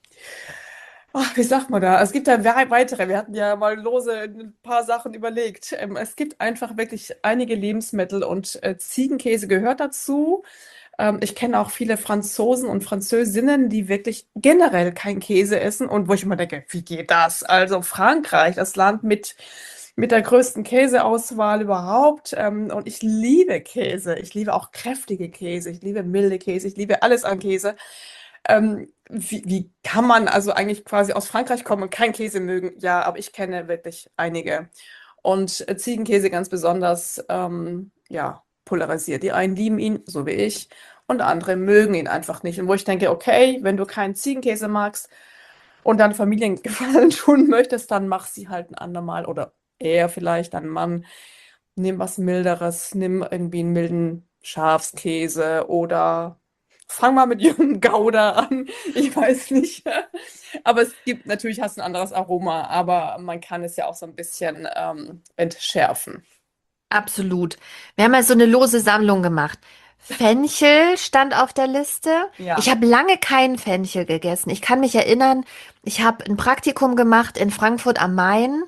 ach, wie sagt man da? Es gibt da wei- weitere. Wir hatten ja mal lose ein paar Sachen überlegt. Ähm, es gibt einfach wirklich einige Lebensmittel und äh, Ziegenkäse gehört dazu. Ähm, ich kenne auch viele Franzosen und Französinnen, die wirklich generell kein Käse essen und wo ich immer denke, wie geht das? Also Frankreich, das Land mit, mit der größten Käseauswahl überhaupt. Ähm, und ich liebe Käse. Ich liebe auch kräftige Käse. Ich liebe milde Käse. Ich liebe alles an Käse. Ähm, wie, wie kann man also eigentlich quasi aus Frankreich kommen und keinen Käse mögen? Ja, aber ich kenne wirklich einige. Und äh, Ziegenkäse ganz besonders, ähm, ja, polarisiert. Die einen lieben ihn, so wie ich, und andere mögen ihn einfach nicht. Und wo ich denke, okay, wenn du keinen Ziegenkäse magst und dann Familiengefallen tun möchtest, dann mach sie halt ein andermal oder eher vielleicht ein Mann. Nimm was Milderes, nimm irgendwie einen milden Schafskäse oder fang mal mit jungen Gouda an. Ich weiß nicht. Aber es gibt natürlich, hast ein anderes Aroma, aber man kann es ja auch so ein bisschen ähm, entschärfen. Absolut. Wir haben mal so eine lose Sammlung gemacht. Fenchel stand auf der Liste. Ich Ja. habe lange keinen Fenchel gegessen. Ich kann mich erinnern, ich habe ein Praktikum gemacht in Frankfurt am Main.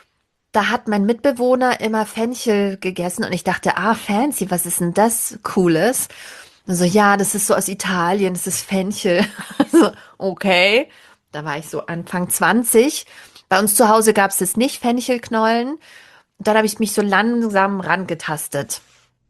Da hat mein Mitbewohner immer Fenchel gegessen und ich dachte, ah, fancy, was ist denn das Cooles? Und so, ja, das ist so aus Italien, das ist Fenchel. So, okay. Da war ich so Anfang zwanzig. Bei uns zu Hause gab es das nicht, Fenchelknollen. Dann habe ich mich so langsam rangetastet.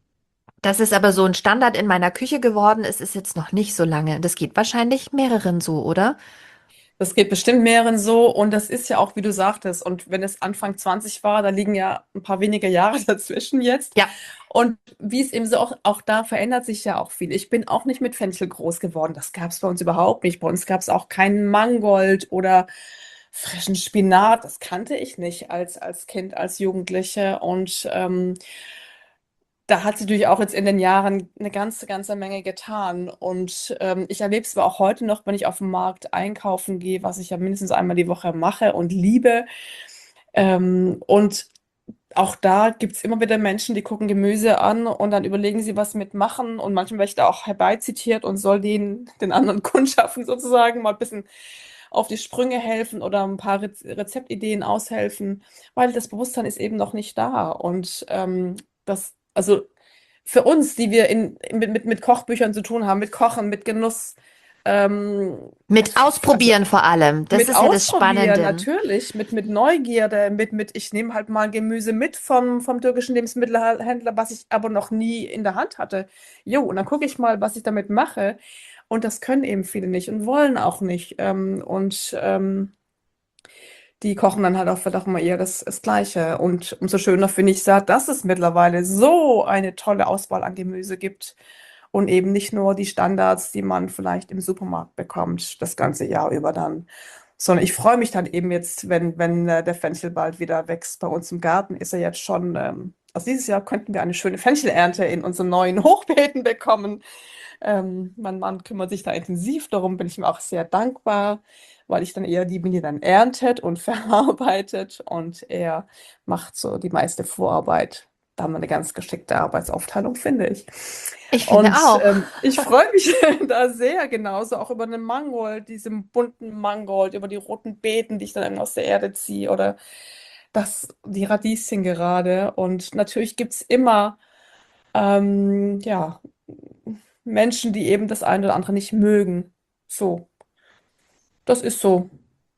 Das ist aber so ein Standard in meiner Küche geworden. Es ist jetzt noch nicht so lange. Das geht wahrscheinlich mehreren so, oder? Das geht bestimmt mehreren so und das ist ja auch, wie du sagtest, und wenn es Anfang zwanzig war, da liegen ja ein paar wenige Jahre dazwischen jetzt. Ja, Und wie es eben so auch, auch da verändert sich ja auch viel. Ich bin auch nicht mit Fenchel groß geworden. Das gab es bei uns überhaupt nicht. Bei uns gab es auch keinen Mangold oder frischen Spinat. Das kannte ich nicht als, als Kind, als Jugendliche. Und ähm, da hat sie natürlich auch jetzt in den Jahren eine ganze, ganze Menge getan. Und ähm, ich erlebe es aber auch heute noch, wenn ich auf dem Markt einkaufen gehe, was ich ja mindestens einmal die Woche mache und liebe. Ähm, und auch da gibt es immer wieder Menschen, die gucken Gemüse an und dann überlegen sie, was mitmachen. Und manchmal werde ich da auch herbeizitiert und soll den, den anderen Kundschaften sozusagen mal ein bisschen auf die Sprünge helfen oder ein paar Rez Rezeptideen aushelfen, weil das Bewusstsein ist eben noch nicht da. Und ähm, das, also für uns, die wir in, mit, mit, mit Kochbüchern zu tun haben, mit Kochen, mit Genuss, ähm, mit es, also Ausprobieren vor allem. Das mit ist ja das Ausprobieren, Spannende. natürlich, mit, mit Neugierde, mit, mit, ich nehme halt mal Gemüse mit vom, vom türkischen Lebensmittelhändler, was ich aber noch nie in der Hand hatte. Jo, und dann gucke ich mal, was ich damit mache. Und das können eben viele nicht und wollen auch nicht. Ähm, und ähm, die kochen dann halt auch verdammt mal eher das, das Gleiche. Und umso schöner finde ich es, dass es mittlerweile so eine tolle Auswahl an Gemüse gibt und eben nicht nur die Standards, die man vielleicht im Supermarkt bekommt, das ganze Jahr über dann. Sondern ich freue mich dann eben jetzt, wenn, wenn äh, der Fenchel bald wieder wächst. Bei uns im Garten ist er jetzt schon, ähm, also dieses Jahr könnten wir eine schöne Fenchelernte in unseren neuen Hochbeeten bekommen. Ähm, mein Mann kümmert sich da intensiv darum, bin ich ihm auch sehr dankbar, weil ich dann eher die bin, die dann erntet und verarbeitet und er macht so die meiste Vorarbeit. Da haben wir eine ganz geschickte Arbeitsaufteilung, finde ich. Ich finde Und auch. ähm, ich freue mich da sehr genauso auch über einen Mangold, diesen bunten Mangold, über die roten Beeten, die ich dann eben aus der Erde ziehe oder das, die Radieschen gerade. Und natürlich gibt es immer ähm, ja, Menschen, die eben das eine oder andere nicht mögen. So, das ist so.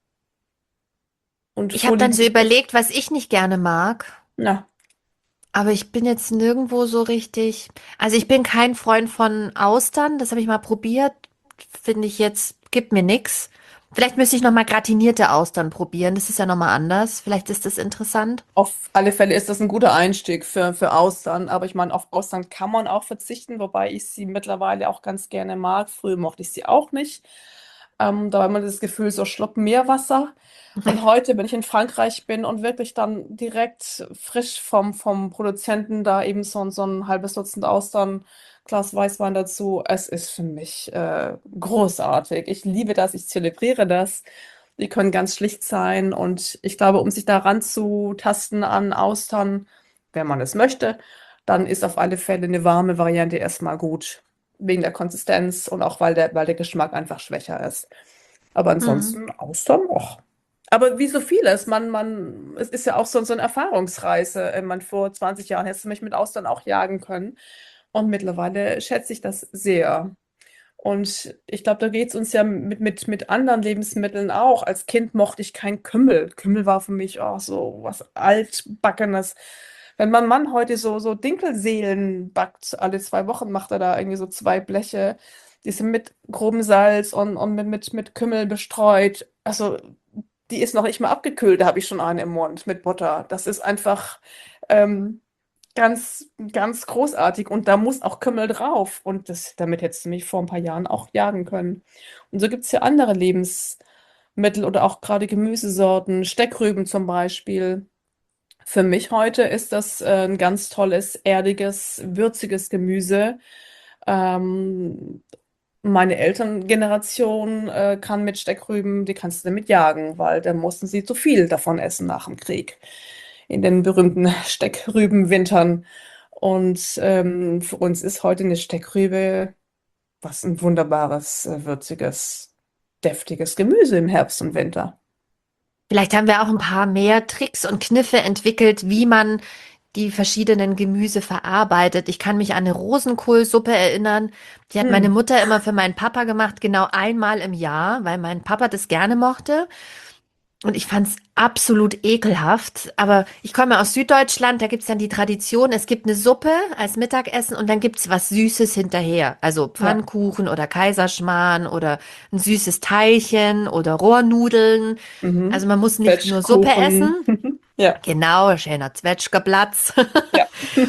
Und Ich so habe dann lieben so sich das. überlegt, was ich nicht gerne mag. Na, Aber ich bin jetzt nirgendwo so richtig. Also ich bin kein Freund von Austern. Das habe ich mal probiert. Finde ich jetzt, gibt mir nix. Vielleicht müsste ich noch mal gratinierte Austern probieren. Das ist ja noch mal anders. Vielleicht ist das interessant. auf alle Fälle ist das ein guter Einstieg für, für Austern. Aber ich meine, auf Austern kann man auch verzichten, wobei ich sie mittlerweile auch ganz gerne mag. Früher mochte ich sie auch nicht. Ähm, da war immer das Gefühl, so Schluck Meerwasser. Und heute, wenn ich in Frankreich bin und wirklich dann direkt frisch vom, vom Produzenten da eben so, so ein halbes Dutzend Austern, Glas Weißwein dazu, es ist für mich äh, großartig. Ich liebe das, ich zelebriere das. Die können ganz schlicht sein und ich glaube, um sich da ranzutasten an Austern, wenn man es möchte, dann ist auf alle Fälle eine warme Variante erstmal gut. Wegen der Konsistenz und auch weil der, weil der Geschmack einfach schwächer ist. Aber Hm. ansonsten Austern, och. Aber wie so vieles, man, man, es ist ja auch so, so eine Erfahrungsreise. Äh, Man, vor zwanzig Jahren hättest du mich mit Austern auch jagen können. Und mittlerweile schätze ich das sehr. Und ich glaube, da geht es uns ja mit, mit, mit anderen Lebensmitteln auch. Als Kind mochte ich kein Kümmel. Kümmel war für mich auch so was Altbackenes. Wenn mein Mann heute so, so Dinkelseelen backt, alle zwei Wochen macht er da irgendwie so zwei Bleche, die sind mit grobem Salz und, und mit, mit, mit Kümmel bestreut. Also die ist noch nicht mal abgekühlt, da habe ich schon eine im Mund mit Butter. Das ist einfach ähm, ganz, ganz großartig und da muss auch Kümmel drauf. Und das, damit hättest du mich vor ein paar Jahren auch jagen können. Und so gibt es ja andere Lebensmittel oder auch gerade Gemüsesorten, Steckrüben zum Beispiel. Für mich heute ist das äh, ein ganz tolles, erdiges, würziges Gemüse. Ähm, Meine Elterngeneration äh, kann mit Steckrüben, die kannst du damit jagen, weil da mussten sie zu viel davon essen nach dem Krieg. In den berühmten Steckrübenwintern. Und ähm, für uns ist heute eine Steckrübe was ein wunderbares, äh, würziges, deftiges Gemüse im Herbst und Winter. Vielleicht haben wir auch ein paar mehr Tricks und Kniffe entwickelt, wie man die verschiedenen Gemüse verarbeitet. Ich kann mich an eine Rosenkohlsuppe erinnern. Die hat meine Hm. Mutter immer für meinen Papa gemacht, genau einmal im Jahr, weil mein Papa das gerne mochte. Und ich fand's absolut ekelhaft. Aber ich komme aus Süddeutschland, da gibt's dann die Tradition, es gibt eine Suppe als Mittagessen und dann gibt's was Süßes hinterher. Also Ja. Pfannkuchen oder Kaiserschmarrn oder ein süßes Teilchen oder Rohrnudeln. Also Mhm. man muss nicht nur Suppe essen. Zwetschgenkuchen. Ja. Genau, schöner Zwetschgeplatz. Ja.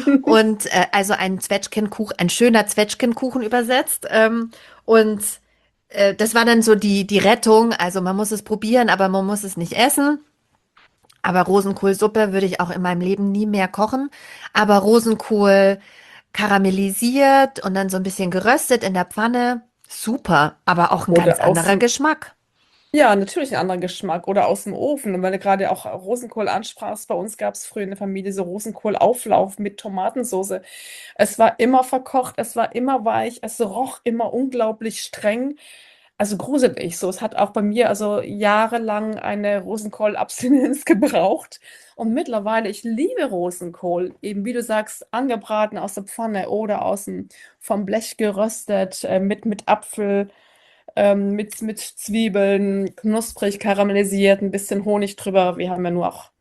Und äh, also ein Zwetschgenkuchen, ein schöner Zwetschgenkuchen übersetzt. Ähm, und äh, das war dann so die, die Rettung. Also man muss es probieren, aber man muss es nicht essen. Aber Rosenkohlsuppe würde ich auch in meinem Leben nie mehr kochen. Aber Rosenkohl karamellisiert und dann so ein bisschen geröstet in der Pfanne. Super, aber auch ein ganz Oder aus anderer dem, Geschmack. ja, natürlich ein anderer Geschmack. Oder aus dem Ofen. Und weil du gerade auch Rosenkohl ansprachst, bei uns gab es früher in der Familie so Rosenkohlauflauf mit Tomatensauce. Es war immer verkocht, es war immer weich, es roch immer unglaublich streng. Also gruselig. So, es hat auch bei mir also jahrelang eine Rosenkohl-Abstinenz gebraucht. Und mittlerweile, ich liebe Rosenkohl. Eben wie du sagst, angebraten aus der Pfanne oder aus dem, vom Blech geröstet, äh, mit, mit Apfel, ähm, mit, mit Zwiebeln, knusprig karamellisiert, ein bisschen Honig drüber. Wir haben ja nur auch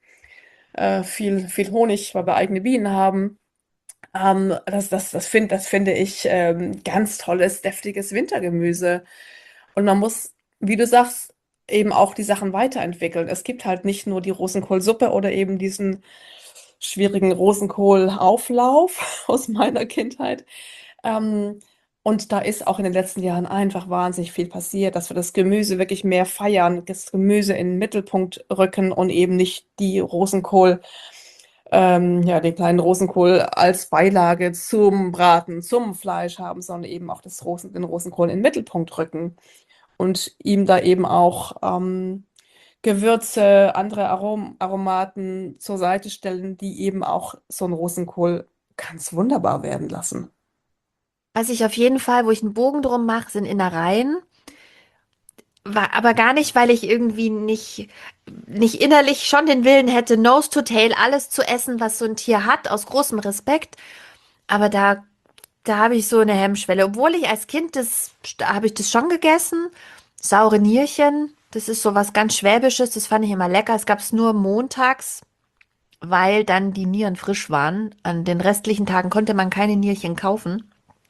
äh, viel, viel Honig, weil wir eigene Bienen haben. Ähm, das, das, das, find, das finde ich ähm, ganz tolles, deftiges Wintergemüse. Und man muss, wie du sagst, eben auch die Sachen weiterentwickeln. Es gibt halt nicht nur die Rosenkohlsuppe oder eben diesen schwierigen Rosenkohlauflauf aus meiner Kindheit. Ähm, und da ist auch in den letzten Jahren einfach wahnsinnig viel passiert, dass wir das Gemüse wirklich mehr feiern, das Gemüse in den Mittelpunkt rücken und eben nicht die Rosenkohl, ähm, ja, den kleinen Rosenkohl als Beilage zum Braten, zum Fleisch haben, sondern eben auch das Rosen, den Rosenkohl in den Mittelpunkt rücken und ihm da eben auch ähm, Gewürze, andere Arom Aromaten zur Seite stellen, die eben auch so einen Rosenkohl ganz wunderbar werden lassen. Was ich auf jeden Fall, wo ich einen Bogen drum mache, sind Innereien. War aber gar nicht, weil ich irgendwie nicht, nicht innerlich schon den Willen hätte, Nose to Tail alles zu essen, was so ein Tier hat, aus großem Respekt. Aber da, da habe ich so eine Hemmschwelle. Obwohl ich als Kind das, da habe ich das schon gegessen. Saure Nierchen, das ist so was ganz Schwäbisches, das fand ich immer lecker. Es gab es nur montags, weil dann die Nieren frisch waren. An den restlichen Tagen konnte man keine Nierchen kaufen.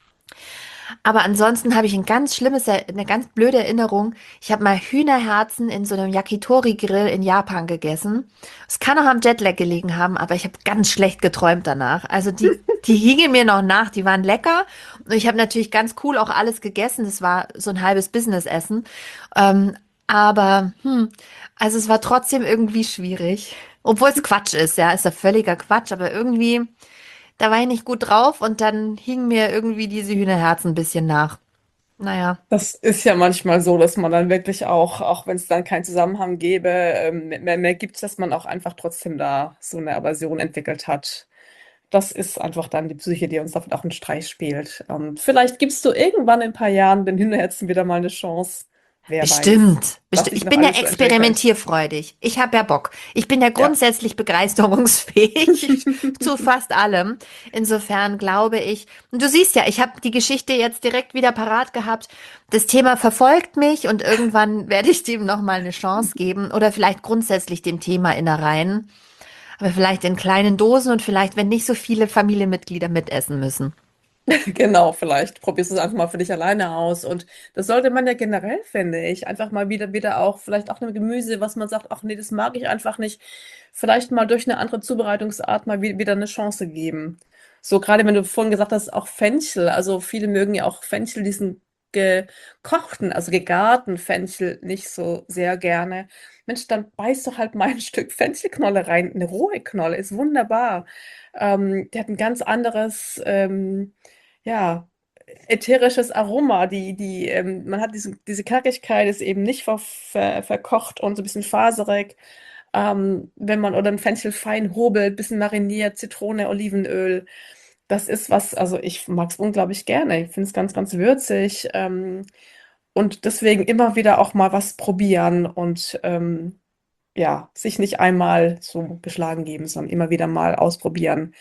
Aber ansonsten habe ich ein ganz schlimmes, eine ganz blöde Erinnerung. Ich habe mal Hühnerherzen in so einem Yakitori-Grill in Japan gegessen. Es kann auch am Jetlag gelegen haben, aber ich habe ganz schlecht geträumt danach. Also die, die hingen mir noch nach, die waren lecker. Und ich habe natürlich ganz cool auch alles gegessen. Das war so ein halbes Businessessen. Ähm, aber, hm, also es war trotzdem irgendwie schwierig. Obwohl es Quatsch ist, ja, ist ja völliger Quatsch, aber irgendwie. Da war ich nicht gut drauf und dann hingen mir irgendwie diese Hühnerherzen ein bisschen nach. Naja, Das ist ja manchmal so, dass man dann wirklich auch, auch wenn es dann keinen Zusammenhang gäbe, ähm, mehr, mehr gibt, dass man auch einfach trotzdem da so eine Aversion entwickelt hat. Das ist einfach dann die Psyche, die uns damit auch einen Streich spielt. Und vielleicht gibst du irgendwann in ein paar Jahren den Hühnerherzen wieder mal eine Chance. Wer weiß, bestimmt. was Besti sich ich noch bin ja alles so entwickelt. experimentierfreudig. Ich habe ja Bock. Ich bin ja Ja. grundsätzlich begeisterungsfähig zu fast allem. Insofern glaube ich, und du siehst ja, ich habe die Geschichte jetzt direkt wieder parat gehabt. Das Thema verfolgt mich und irgendwann werde ich dem noch mal eine Chance geben oder vielleicht grundsätzlich dem Thema Innereien, aber vielleicht in kleinen Dosen und vielleicht, wenn nicht so viele Familienmitglieder mitessen müssen. Genau, vielleicht probierst du es einfach mal für dich alleine aus. Und das sollte man ja generell, finde ich, einfach mal wieder, wieder auch, vielleicht auch ein Gemüse, was man sagt, ach nee, das mag ich einfach nicht. Vielleicht mal durch eine andere Zubereitungsart mal wi- wieder eine Chance geben. So, gerade wenn du vorhin gesagt hast, auch Fenchel. Also viele mögen ja auch Fenchel, diesen gekochten, also gegarten Fenchel nicht so sehr gerne. Mensch, dann beiß doch halt mal ein Stück Fenchelknolle rein. Eine rohe Knolle ist wunderbar. Ähm, die hat ein ganz anderes, ähm, ja, ätherisches Aroma. Die, die, ähm, man hat diese, diese Knackigkeit, ist eben nicht ver, ver, verkocht und so ein bisschen faserig. Ähm, wenn man oder ein Fenchel fein hobelt, bisschen mariniert, Zitrone, Olivenöl. Das ist was, also ich mag es unglaublich gerne. Ich finde es ganz, ganz würzig. Ähm, und deswegen immer wieder auch mal was probieren und ähm, ja, sich nicht einmal so geschlagen geben, sondern immer wieder mal ausprobieren.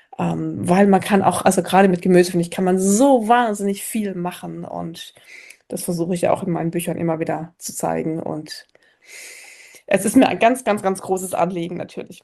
Ähm, weil man kann auch, also gerade mit Gemüse, finde ich, kann man so wahnsinnig viel machen. Und das versuche ich ja auch in meinen Büchern immer wieder zu zeigen. Und es ist mir ein ganz, ganz, ganz großes Anliegen natürlich.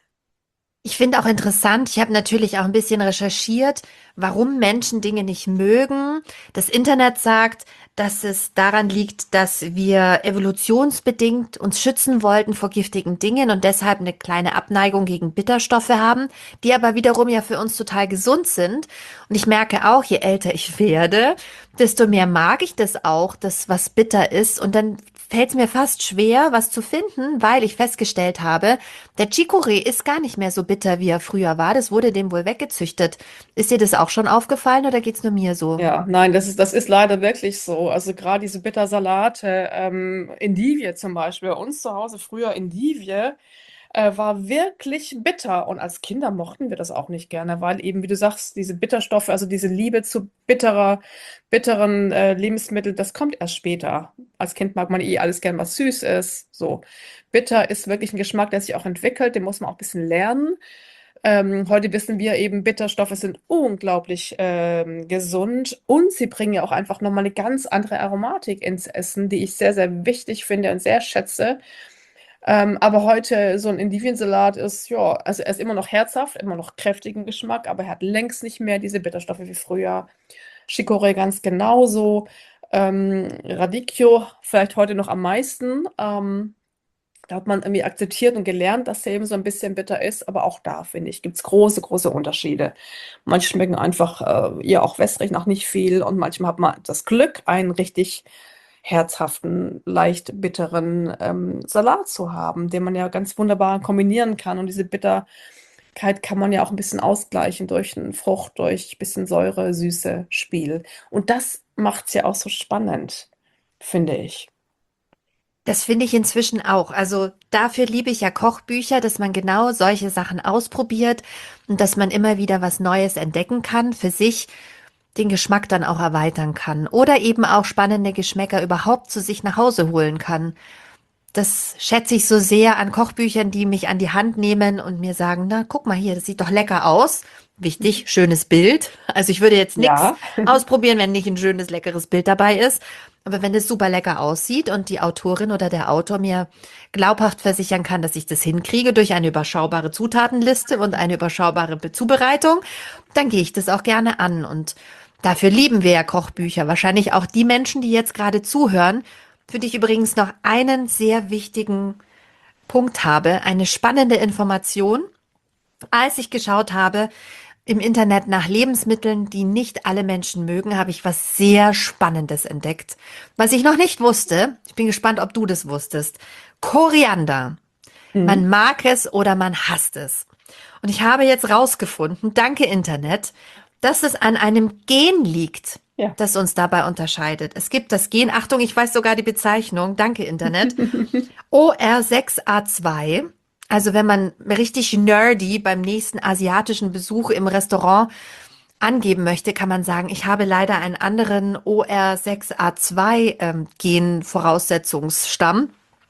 Ich finde auch interessant, ich habe natürlich auch ein bisschen recherchiert, warum Menschen Dinge nicht mögen. Das Internet sagt, dass es daran liegt, dass wir evolutionsbedingt uns schützen wollten vor giftigen Dingen und deshalb eine kleine Abneigung gegen Bitterstoffe haben, die aber wiederum ja für uns total gesund sind. Und ich merke auch, je älter ich werde, desto mehr mag ich das auch, das was bitter ist. Und dann fällt es mir fast schwer, was zu finden, weil ich festgestellt habe, der Chicorée ist gar nicht mehr so bitter, wie er früher war. Das wurde dem wohl weggezüchtet. Ist dir das auch schon aufgefallen oder geht's nur mir so? Ja, nein, das ist, das ist leider wirklich so. Also gerade diese Bittersalate, ähm, Endivie zum Beispiel, bei uns zu Hause früher Endivie, äh, war wirklich bitter. Und als Kinder mochten wir das auch nicht gerne, weil eben, wie du sagst, diese Bitterstoffe, also diese Liebe zu bitterer, bitteren äh, Lebensmitteln, das kommt erst später. Als Kind mag man eh alles gern, was süß ist. So. Bitter ist wirklich ein Geschmack, der sich auch entwickelt, den muss man auch ein bisschen lernen. Ähm, heute wissen wir eben, Bitterstoffe sind unglaublich ähm, gesund und sie bringen ja auch einfach nochmal eine ganz andere Aromatik ins Essen, die ich sehr, sehr wichtig finde und sehr schätze. Ähm, aber heute so ein Endiviensalat ist, ja, also er ist immer noch herzhaft, immer noch kräftigen Geschmack, aber er hat längst nicht mehr diese Bitterstoffe wie früher. Chicorée ganz genauso. Ähm, Radicchio vielleicht heute noch am meisten. Ähm, da hat man irgendwie akzeptiert und gelernt, dass der eben so ein bisschen bitter ist, aber auch da, finde ich, gibt es große, große Unterschiede. Manche schmecken einfach äh, ja auch wässrig nach nicht viel und manchmal hat man das Glück, einen richtig herzhaften, leicht bitteren ähm, Salat zu haben, den man ja ganz wunderbar kombinieren kann. Und diese Bitterkeit kann man ja auch ein bisschen ausgleichen durch eine Frucht, durch ein bisschen Säure, Süße, Spiel. Und das macht es ja auch so spannend, finde ich. Das finde ich inzwischen auch. Also dafür liebe ich ja Kochbücher, dass man genau solche Sachen ausprobiert und dass man immer wieder was Neues entdecken kann, für sich den Geschmack dann auch erweitern kann oder eben auch spannende Geschmäcker überhaupt zu sich nach Hause holen kann. Das schätze ich so sehr an Kochbüchern, die mich an die Hand nehmen und mir sagen, na, guck mal hier, das sieht doch lecker aus. Wichtig, schönes Bild. Also ich würde jetzt nichts Ja, ausprobieren, wenn nicht ein schönes, leckeres Bild dabei ist. Aber wenn es super lecker aussieht und die Autorin oder der Autor mir glaubhaft versichern kann, dass ich das hinkriege durch eine überschaubare Zutatenliste und eine überschaubare Be- Zubereitung, dann gehe ich das auch gerne an. Und dafür lieben wir ja Kochbücher. Wahrscheinlich auch die Menschen, die jetzt gerade zuhören, für dich übrigens noch einen sehr wichtigen Punkt habe, eine spannende Information. Als ich geschaut habe im Internet nach Lebensmitteln, die nicht alle Menschen mögen, habe ich was sehr Spannendes entdeckt. Was ich noch nicht wusste, ich bin gespannt, ob du das wusstest. Koriander. mhm. Man mag es oder man hasst es. Und ich habe jetzt rausgefunden, danke Internet, dass es an einem Gen liegt, Ja. das uns dabei unterscheidet. Es gibt das Gen, Achtung, ich weiß sogar die Bezeichnung, danke Internet, O R sechs A zwei. Also wenn man richtig nerdy beim nächsten asiatischen Besuch im Restaurant angeben möchte, kann man sagen, ich habe leider einen anderen O R sechs A zwei ähm, Gen-Voraussetzungsstamm.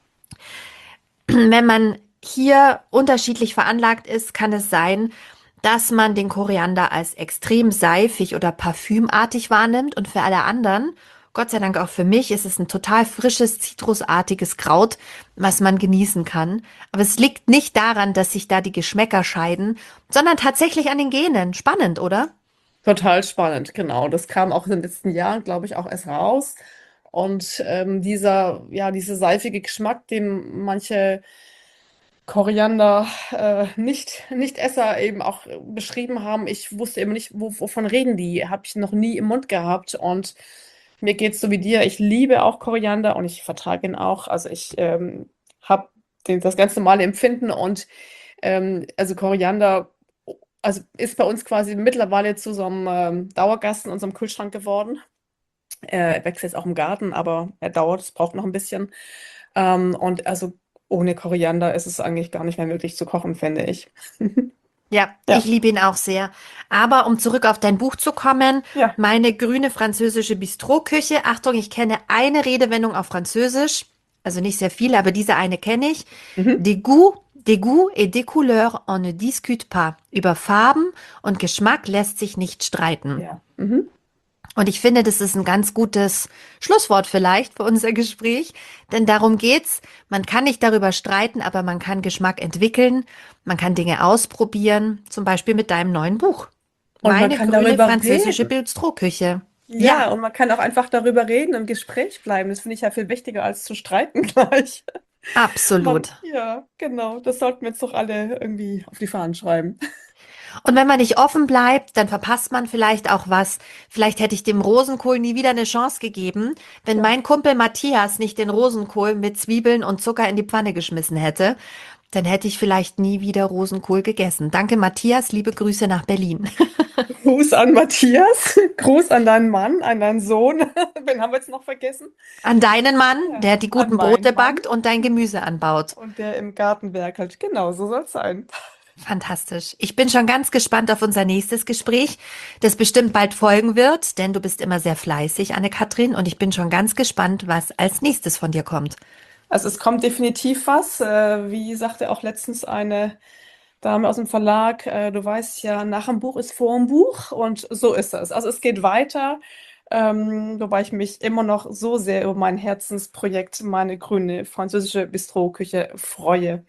Wenn man hier unterschiedlich veranlagt ist, kann es sein, dass man den Koriander als extrem seifig oder parfümartig wahrnimmt und für alle anderen, Gott sei Dank auch für mich, ist es ein total frisches, zitrusartiges Kraut, was man genießen kann. Aber es liegt nicht daran, dass sich da die Geschmäcker scheiden, sondern tatsächlich an den Genen. Spannend, oder? Total spannend, genau. Das kam auch in den letzten Jahren, glaube ich, auch erst raus. Und ähm, dieser, ja, dieser seifige Geschmack, den manche Koriander äh, nicht, Nicht-Esser eben auch äh, beschrieben haben, ich wusste immer nicht, wo, wovon reden die, habe ich noch nie im Mund gehabt. Und mir geht es so wie dir. Ich liebe auch Koriander und ich vertrage ihn auch. Also ich ähm, habe das ganz normale Empfinden und ähm, also Koriander, also ist bei uns quasi mittlerweile zu so einem ähm, Dauergast in unserem Kühlschrank geworden. Er wächst jetzt auch im Garten, aber er dauert, es braucht noch ein bisschen. Ähm, und also ohne Koriander ist es eigentlich gar nicht mehr möglich zu kochen, finde ich. Ja, ich Ja, liebe ihn auch sehr. Aber um zurück auf dein Buch zu kommen, ja. meine grüne französische Bistrot-Küche. Achtung, ich kenne eine Redewendung auf Französisch, also nicht sehr viele, aber diese eine kenne ich. Mhm. Des goûts, des goûts et des couleurs, on ne discute pas. Über Farben und Geschmack lässt sich nicht streiten. Ja. Mhm. Und ich finde, das ist ein ganz gutes Schlusswort vielleicht für unser Gespräch, denn darum geht's. Man kann nicht darüber streiten, aber man kann Geschmack entwickeln, man kann Dinge ausprobieren, zum Beispiel mit deinem neuen Buch. Und man Meine kann grüne darüber französische reden. Bistrot-Küche. Ja, Ja, und man kann auch einfach darüber reden, im Gespräch bleiben. Das finde ich ja viel wichtiger als zu streiten gleich. Man, absolut. ja, genau. Das sollten wir jetzt doch alle irgendwie auf die Fahnen schreiben. Und wenn man nicht offen bleibt, dann verpasst man vielleicht auch was. Vielleicht hätte ich dem Rosenkohl nie wieder eine Chance gegeben, wenn Ja. mein Kumpel Matthias nicht den Rosenkohl mit Zwiebeln und Zucker in die Pfanne geschmissen hätte. Dann hätte ich vielleicht nie wieder Rosenkohl gegessen. Danke, Matthias. Liebe Grüße nach Berlin. Gruß an Matthias, Gruß an deinen Mann, an deinen Sohn. Wen haben wir jetzt noch vergessen? An deinen Mann, Ja, der die an guten meinen Brote Mann backt und dein Gemüse anbaut. und der im Garten werkelt. Genau, so soll es sein. Fantastisch. Ich bin schon ganz gespannt auf unser nächstes Gespräch, das bestimmt bald folgen wird, denn du bist immer sehr fleißig, Anne-Katrin, und ich bin schon ganz gespannt, was als nächstes von dir kommt. Also es kommt definitiv was. Äh, wie sagte auch letztens eine Dame aus dem Verlag, äh, du weißt ja, nach dem Buch ist vor dem Buch und so ist das. Also es geht weiter, ähm, wobei ich mich immer noch so sehr über mein Herzensprojekt, meine grüne französische Bistrot-Küche freue.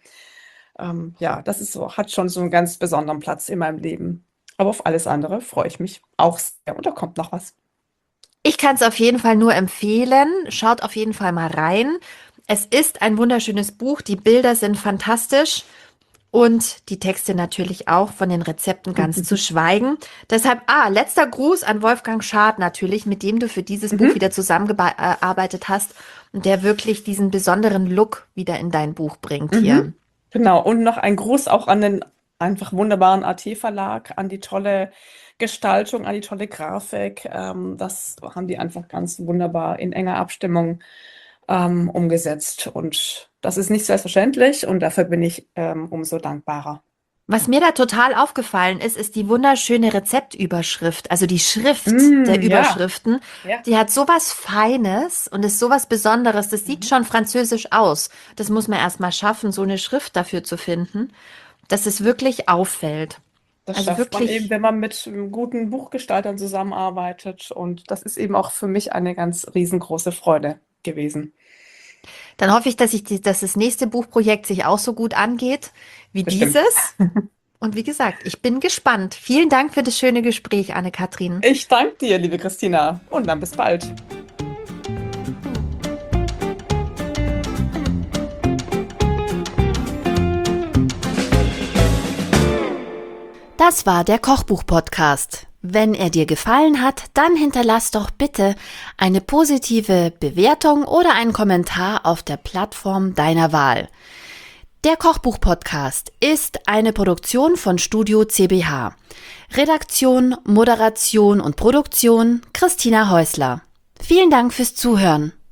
Ähm, ja, das ist so, hat schon so einen ganz besonderen Platz in meinem Leben. Aber auf alles andere freue ich mich auch sehr und da kommt noch was. Ich kann es auf jeden Fall nur empfehlen. Schaut auf jeden Fall mal rein. Es ist ein wunderschönes Buch. Die Bilder sind fantastisch. Und die Texte natürlich auch, von den Rezepten ganz zu schweigen. Deshalb, ah, letzter Gruß an Wolfgang Schad natürlich, mit dem du für dieses Mhm. Buch wieder zusammengearbeitet hast und der wirklich diesen besonderen Look wieder in dein Buch bringt hier. Mhm. Genau, und noch ein Gruß auch an den einfach wunderbaren A T-Verlag, an die tolle Gestaltung, an die tolle Grafik. Ähm, das haben die einfach ganz wunderbar in enger Abstimmung ähm, umgesetzt. Und das ist nicht selbstverständlich und dafür bin ich ähm, umso dankbarer. Was mir da total aufgefallen ist, ist die wunderschöne Rezeptüberschrift, also die Schrift der Mm, ja, Überschriften. ja. Die hat sowas Feines und ist sowas Besonderes. Das sieht Mhm. schon französisch aus. Das muss man erst mal schaffen, so eine Schrift dafür zu finden, dass es wirklich auffällt. Das Also schafft man eben, wirklich, wenn man mit ähm, guten Buchgestaltern zusammenarbeitet. Und das ist eben auch für mich eine ganz riesengroße Freude gewesen. dann hoffe ich, dass ich die, dass das nächste Buchprojekt sich auch so gut angeht wie Bestimmt. dieses. Und wie gesagt, ich bin gespannt. Vielen Dank für das schöne Gespräch, Anne-Kathrin. Ich danke dir, liebe Christina. Und dann bis bald. Das war der Kochbuch-Podcast. Wenn er dir gefallen hat, dann hinterlass doch bitte eine positive Bewertung oder einen Kommentar auf der Plattform deiner Wahl. Der Kochbuch-Podcast ist eine Produktion von Studio C B H. Redaktion, Moderation und Produktion Christina Häusler. Vielen Dank fürs Zuhören.